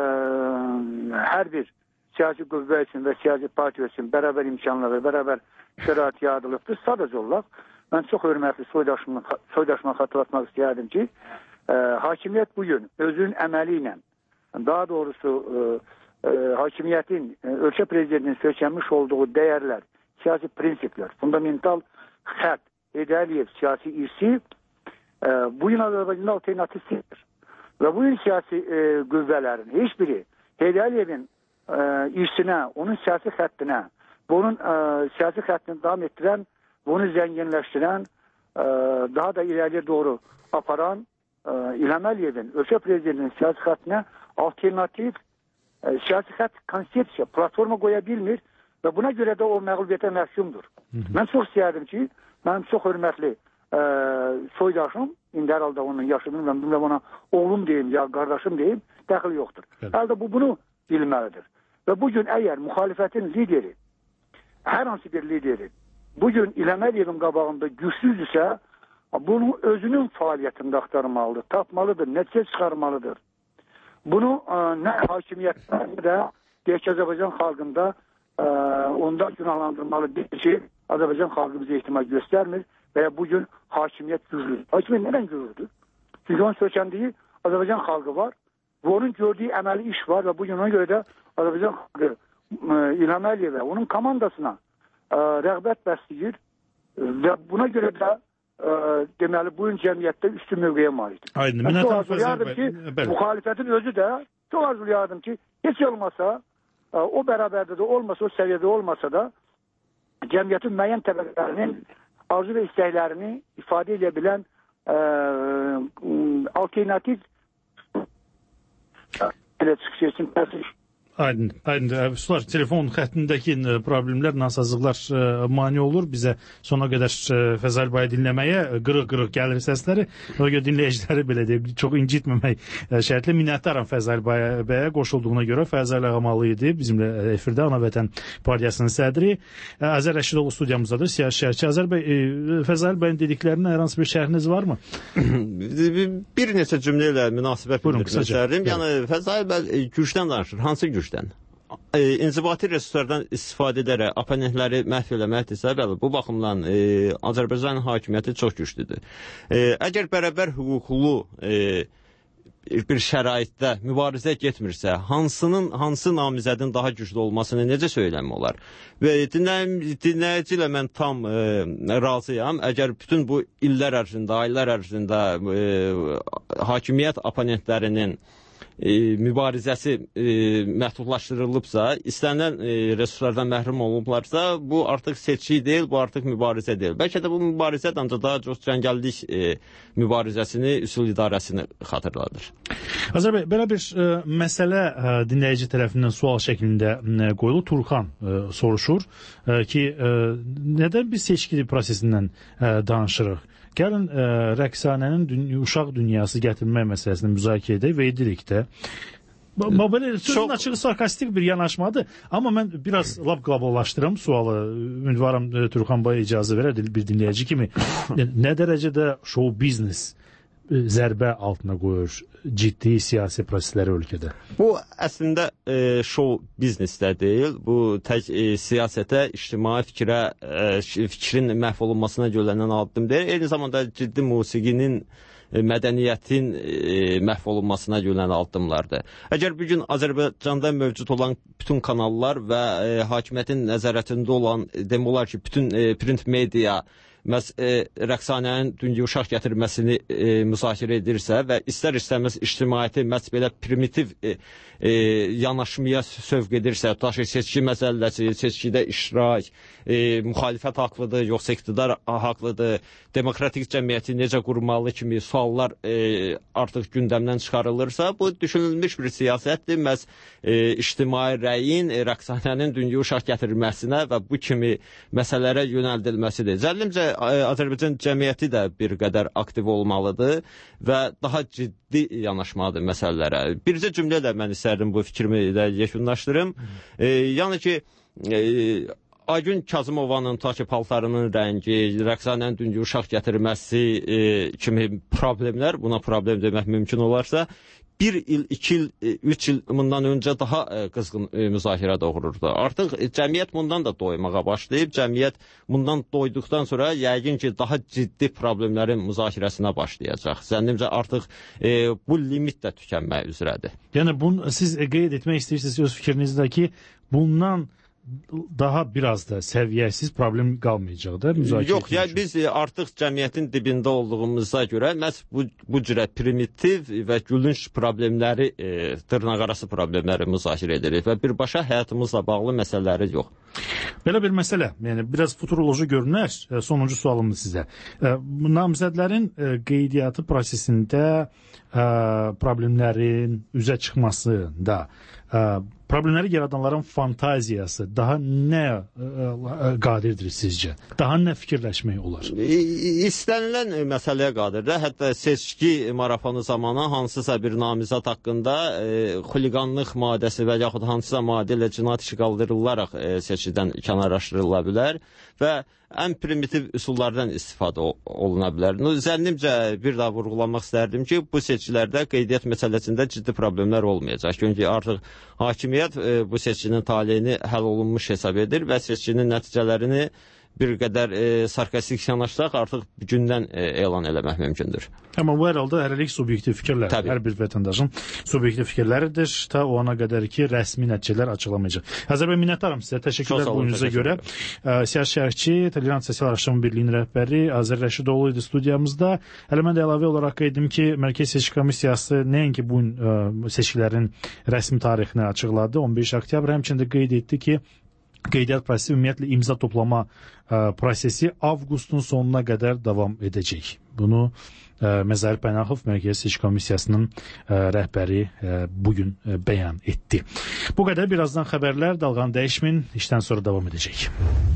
hər bir siyasi qüvvə üçün və siyasi partiya üçün bərabər imkanları, bərabər şərait yaradılıbdır. Sadəcə olaraq, mən çox hörmətli soydaşıma xatırlatmaq istəyərdim ki, hakimiyyət bugün özünün əməli ilə, daha doğrusu hakimiyyətin, ölkə prezidentinin sökənmiş olduğu dəyərlər, siyasi prinsiplər, fundamental xət, Heydər siyasi irsi bugün Azərbaycanda alternatifdir. Və bugün siyasi qüvvələrin heç biri Heydər Əliyevin irsinə, onun siyasi xəttinə, bunun siyasi xəttini davam etdirən, bunu zənginləşdirən, daha da irəliyə doğru aparan İlham Əliyevin ölkə prezidentinin siyasi xəttinə alternativ siyasi xətt konstitusiya, platforma qoya bilmir və buna görə də o məğlubiyyətə məhkumdur. Mən çox istəyərdim ki, mənim çox hörmətli soydaşım, indi hər halda onun yaşını, mən bilməm ona oğlum deyim, ya qardaşım deyim, dəxil yoxdur. Həldə bu bunu bilməlidir. Və bugün əgər müxalifətin lideri, hər hansı bir lideri, bugün İlham Əliyevin qabağında gücsüzdürsə, bunu özünün fəaliyyətində axtarmalıdır, tapmalıdır, nəticə çıxarmalıdır. Bunu nə hakimiyyətlərində də, deyək ki, Azərbaycan xalqında onda günahlandırmalıdır ki, Azərbaycan xalqı bizə ehtimal göstərmir və ya bugün hakimiyyət güclüdür. Hakimiyyət nədən güclüdür? Çünki onun sökəndiyi Azərbaycan xalqı var və onun gördüyü əməli iş var və bugün ona görə də Azərbaycan xalqı İlham Əliyevə, onun komandasına rəğbət bəsləyir və buna görə də deməli, bugün cəmiyyətdə üstün mövqeyə malikdir. Mən çox arzulayardım ki, müxalifətin özü də çox arzulayardım ki, heç olmasa, o bərabərdə də olmasa, o səviyyədə olmasa da cəmiyyətin müəyyən təbəqələrinin arzu və istəklərini ifadə edə bilən alternativ çıxış üçün təsir. Aydın. Sular, telefon xəttindəki problemlər, nasazlıqlar mani olur bizə sona qədər Fəzal bəyi dinləməyə. Qırıq-qırıq gəlir səsləri. Ona görə dinləyiciləri belə deyib, çox incitməmək şərtlə. Minnətdaram Fəzal bəyə qoşulduğuna görə. Fəzal Ağamalı idi bizimlə efirdə, Ana Vətən Partiyasının sədri. Azər Rəşidoğlu studiyamızdadır, siyasi şərhçi. Azər bəy, Fəzal bəyin dediklərinin hər hansı bir şərhiniz varmı? Bir neçə cümlə ilə münasibət bildirmək istərdim. Yəni, Fəzal bəy gücdən danışır. Hansı güc? İnzibati resurslardan istifadə edərək oponentləri məhv eləməkdirsə, bəli, bu baxımdan Azərbaycan hakimiyyəti çox güclüdür. Əgər bərabər hüquqlu bir şəraitdə mübarizə getmirsə, hansı namizədin daha güclü olmasını necə söyləmək olar? Və dinləyici ilə mən tam razıyam. Əgər bütün bu illər ərzində, aylar ərzində hakimiyyət oponentlərinin mübarizəsi məhdudlaşdırılıbsa, istənilən resurslardan məhrum olunublarsa, bu artıq seçki deyil, bu artıq mübarizə deyil. Bəlkə də bu mübarizə ancaq daha çox cəngəllik mübarizəsini, üsul idarəsini xatırladır. Azər bəy, belə bir məsələ dinləyici tərəfindən sual şəklində qoyulur. Turxan soruşur ki, nədən biz seçki prosesindən danışırıq? gəlin Rəqsanənin uşaq dünyası gətirmək məsələsini müzakirə edək və edirik də. Belə sözün açığı sarkastik bir yanaşmadır. Amma mən biraz lab qloballaşdıram sualı. Ümidvaram Turxan bəy icazə verər bir dinləyici kimi. Nə dərəcədə show biznes zərbə altına qoyur ciddi siyasi prosesləri ölkədə? Bu əslində show biznesdə deyil. Bu tək siyasətə, ictimai fikrin məhv olunmasına görülən addım deyil. Eyni zamanda ciddi musiqinin mədəniyyətin məhv olunmasına görülən addımlardır. Əgər bir gün Azərbaycanda mövcud olan bütün kanallar və hakimiyyətin nəzarətində olan, demək olar ki, bütün print media Rəqsanənin dünya uşaq gətirməsini müzakirə edirsə və istər-istəməz ictimaiyyəti məhz belə primitiv yanaşmaya sövq edirsə, tutaq ki, seçki məsələsi, seçkidə iştirak, müxalifət haqlıdır, yoxsa iqtidar haqlıdır, demokratik cəmiyyəti necə qurmalı kimi suallar artıq gündəmdən çıxarılırsa, bu düşünülmüş bir siyasətdir. Məhz ictimai rəyin Rəqsanənin dünya uşaq gətirilməsinə və bu kimi məsələlərə yönəldilməsidir. Zəllimcə Azərbaycan cəmiyyəti də bir qədər aktiv olmalıdır və daha ciddi yanaşmalıdır məsələlərə. Bircə cümlə də mən istərdim bu fikrimi də yekunlaşdırım. Yəni ki, Aygün Kazımovanın ta ki paltarının rəngi, Rəqsanənin dünya uşaq gətirməsi kimi problemlər, buna problem demək mümkün olarsa, 1 il, 2 il, 3 il bundan öncə daha qızğın müzakirə doğururdu. Artıq cəmiyyət bundan da doymağa başlayıb. Cəmiyyət bundan doyduqdan sonra yəqin ki, daha ciddi problemlərin müzakirəsinə başlayacaq. Zənnimcə artıq bu limit də tükənmək üzrədir. Yəni bunu siz qeyd etmək istəyirsiniz öz fikrinizdə ki, bundan daha biraz da səviyyəsiz problem qalmayacaq da müzakirə. Yox, yəni biz artıq cəmiyyətin dibində olduğumuza görə məhz bu cürə primitiv və gülünç problemləri, dırnaqarası problemləri müzakirə edirik və birbaşa həyatımızla bağlı məsələləri yox. Belə bir məsələ, yəni biraz futuroloji görünər. Sonuncu sualımız sizə. Namizədlərin qeydiyyatı prosesində problemlərin üzə çıxmasında problemləri yaradanların fantaziyası daha nə qadirdir sizcə? Daha nə fikirləşmək olar? İstənilən məsələyə qadirdir. Hətta seçki marafonu zamanı hansısa bir namizəd haqqında xuliqanlıq maddəsi və yaxud hansısa maddə ilə cinayət işi qaldırılaraq seçkidən kənarlaşdırıla bilər və ən primitiv üsullardan istifadə oluna bilər. Zənnimcə bir daha vurğulamaq istərdim ki, bu seçkilərdə qeydiyyat məsələsində ciddi problemlər olmayacaq. Çünki artıq hakimiyyət bu seçkinin taleyini həll olunmuş hesab edir və seçkinin nəticələrini bir qədər sarkastik yanaşsaq artıq gündən elan eləmək mümkündür. Amma bu hər halda hələlik subyektiv fikirlər. Hər bir vətəndaşın subyektiv fikirləridir. Ta o ana qədər ki, rəsmi nəticələr açıqlamayacaq. Həzər bəy, minnətdaram sizə. Təşəkkürlər bu gününüzə görə. Siyasi şərhçi, Tolerant Sosial Araşdırma Birliyinin rəhbəri Azər Rəşidoğlu idi studiyamızda. Hələ mən də əlavə olaraq qeyd edim ki, Mərkəzi Seçki Komissiyası nəinki bu seçkilərin rəsmi tarixini açıqladı, 15 oktyabr, həmçində qeyd etdi ki, qeydiyyat prosesi ümumiyyətlə imza toplama prosesi avqustun sonuna qədər davam edəcək. Bunu Məzahir Pənaxov Mərkəzi Seçki Komissiyasının rəhbəri bugün bəyan etdi. Bu qədər, birazdan xəbərlər, dalğanı dəyişmin, işdən sonra davam edəcək.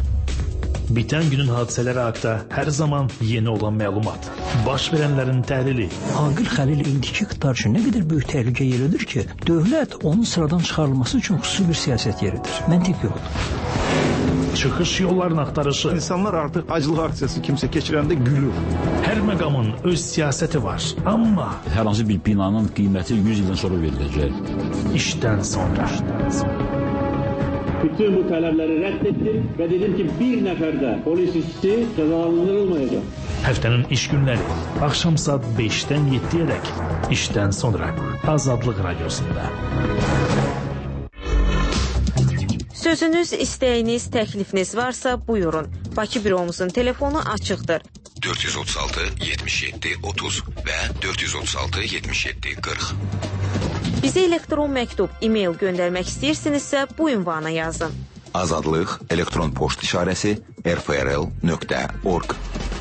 Bitən günün hadisələri haqda hər zaman yeni olan məlumat. Baş verənlərin təhlili. Aqil Xəlil indiki iqtidar üçün nə qədər böyük təhlükə yeridir ki, dövlət onun sıradan çıxarılması üçün xüsusi bir siyasət yeridir. Məntiq yoxdur. Çıxış yollarını axtarışı. İnsanlar artıq acılıq aksiyası kimsə keçirəndə gülür. Hər məqamın öz siyasəti var, amma hər hansı bir binanın qiyməti 100 ildən sonra veriləcək. İşdən sonra. Bütün bu tələbləri rədd etdim və dedim ki, bir nəfər də polis işçisi cəzalandırılmayacaq. Həftənin iş günləri, axşam saat 5-dən 7-yədək, işdən sonra Azadlıq Radiosunda. Sözünüz, istəyiniz, təklifiniz varsa buyurun. Bakı büromuzun telefonu açıqdır. 436 77 30 və 436 77 40. Bizə elektron məktub, e-mail göndərmək istəyirsinizsə bu ünvana yazın. Azadlıq elektron poçt işarəsi rfrl.org.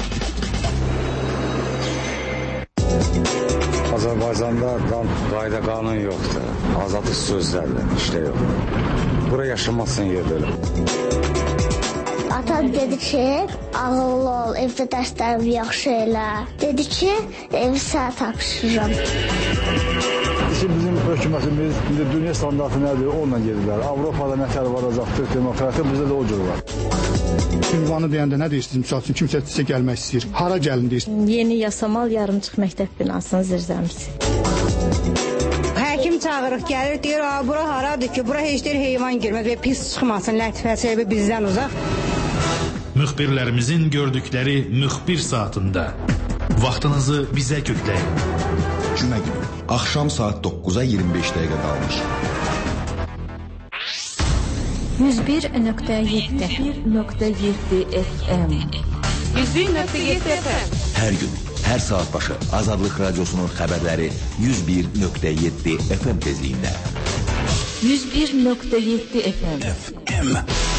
Azərbaycanda qayda qanun yoxdur. Azadlıq sözlərdir, işte yox. Bura yaşamazsın yer belə. Atam dedi ki, ağıllı ol, evdə dərslərimi yaxşı elə. Dedi ki, evi sənə tapşırıram. Bizim hökumətimiz indi dünya standartı nədir, onunla gedirlər. Avropada nətər varacaqdır, demokratiya bizdə də o cür var. Ünvanı deyəndə nə deyirsiniz? Misal üçün kimsə sizə gəlmək istəyir. Hara gəlin deyirsiniz? Yeni Yasamal yarımçıq məktəb binasının zirzəmisi. Həkim çağırıq gəlir, deyir, bura haradır ki, bura heç deyir heyvan girməz və pis çıxmasın, lətifəsi bizdən uzaq. Müxbirlərimizin gördükləri müxbir saatında vaxtınızı bizə kökləyin. Cümə günü, axşam saat 9-a 25 dəqiqə qalmış. 101.7 FM 101.7 FM Hər gün, hər saat başı Azadlıq Radiosunun xəbərləri 101.7 FM tezliyində. 101.7 FM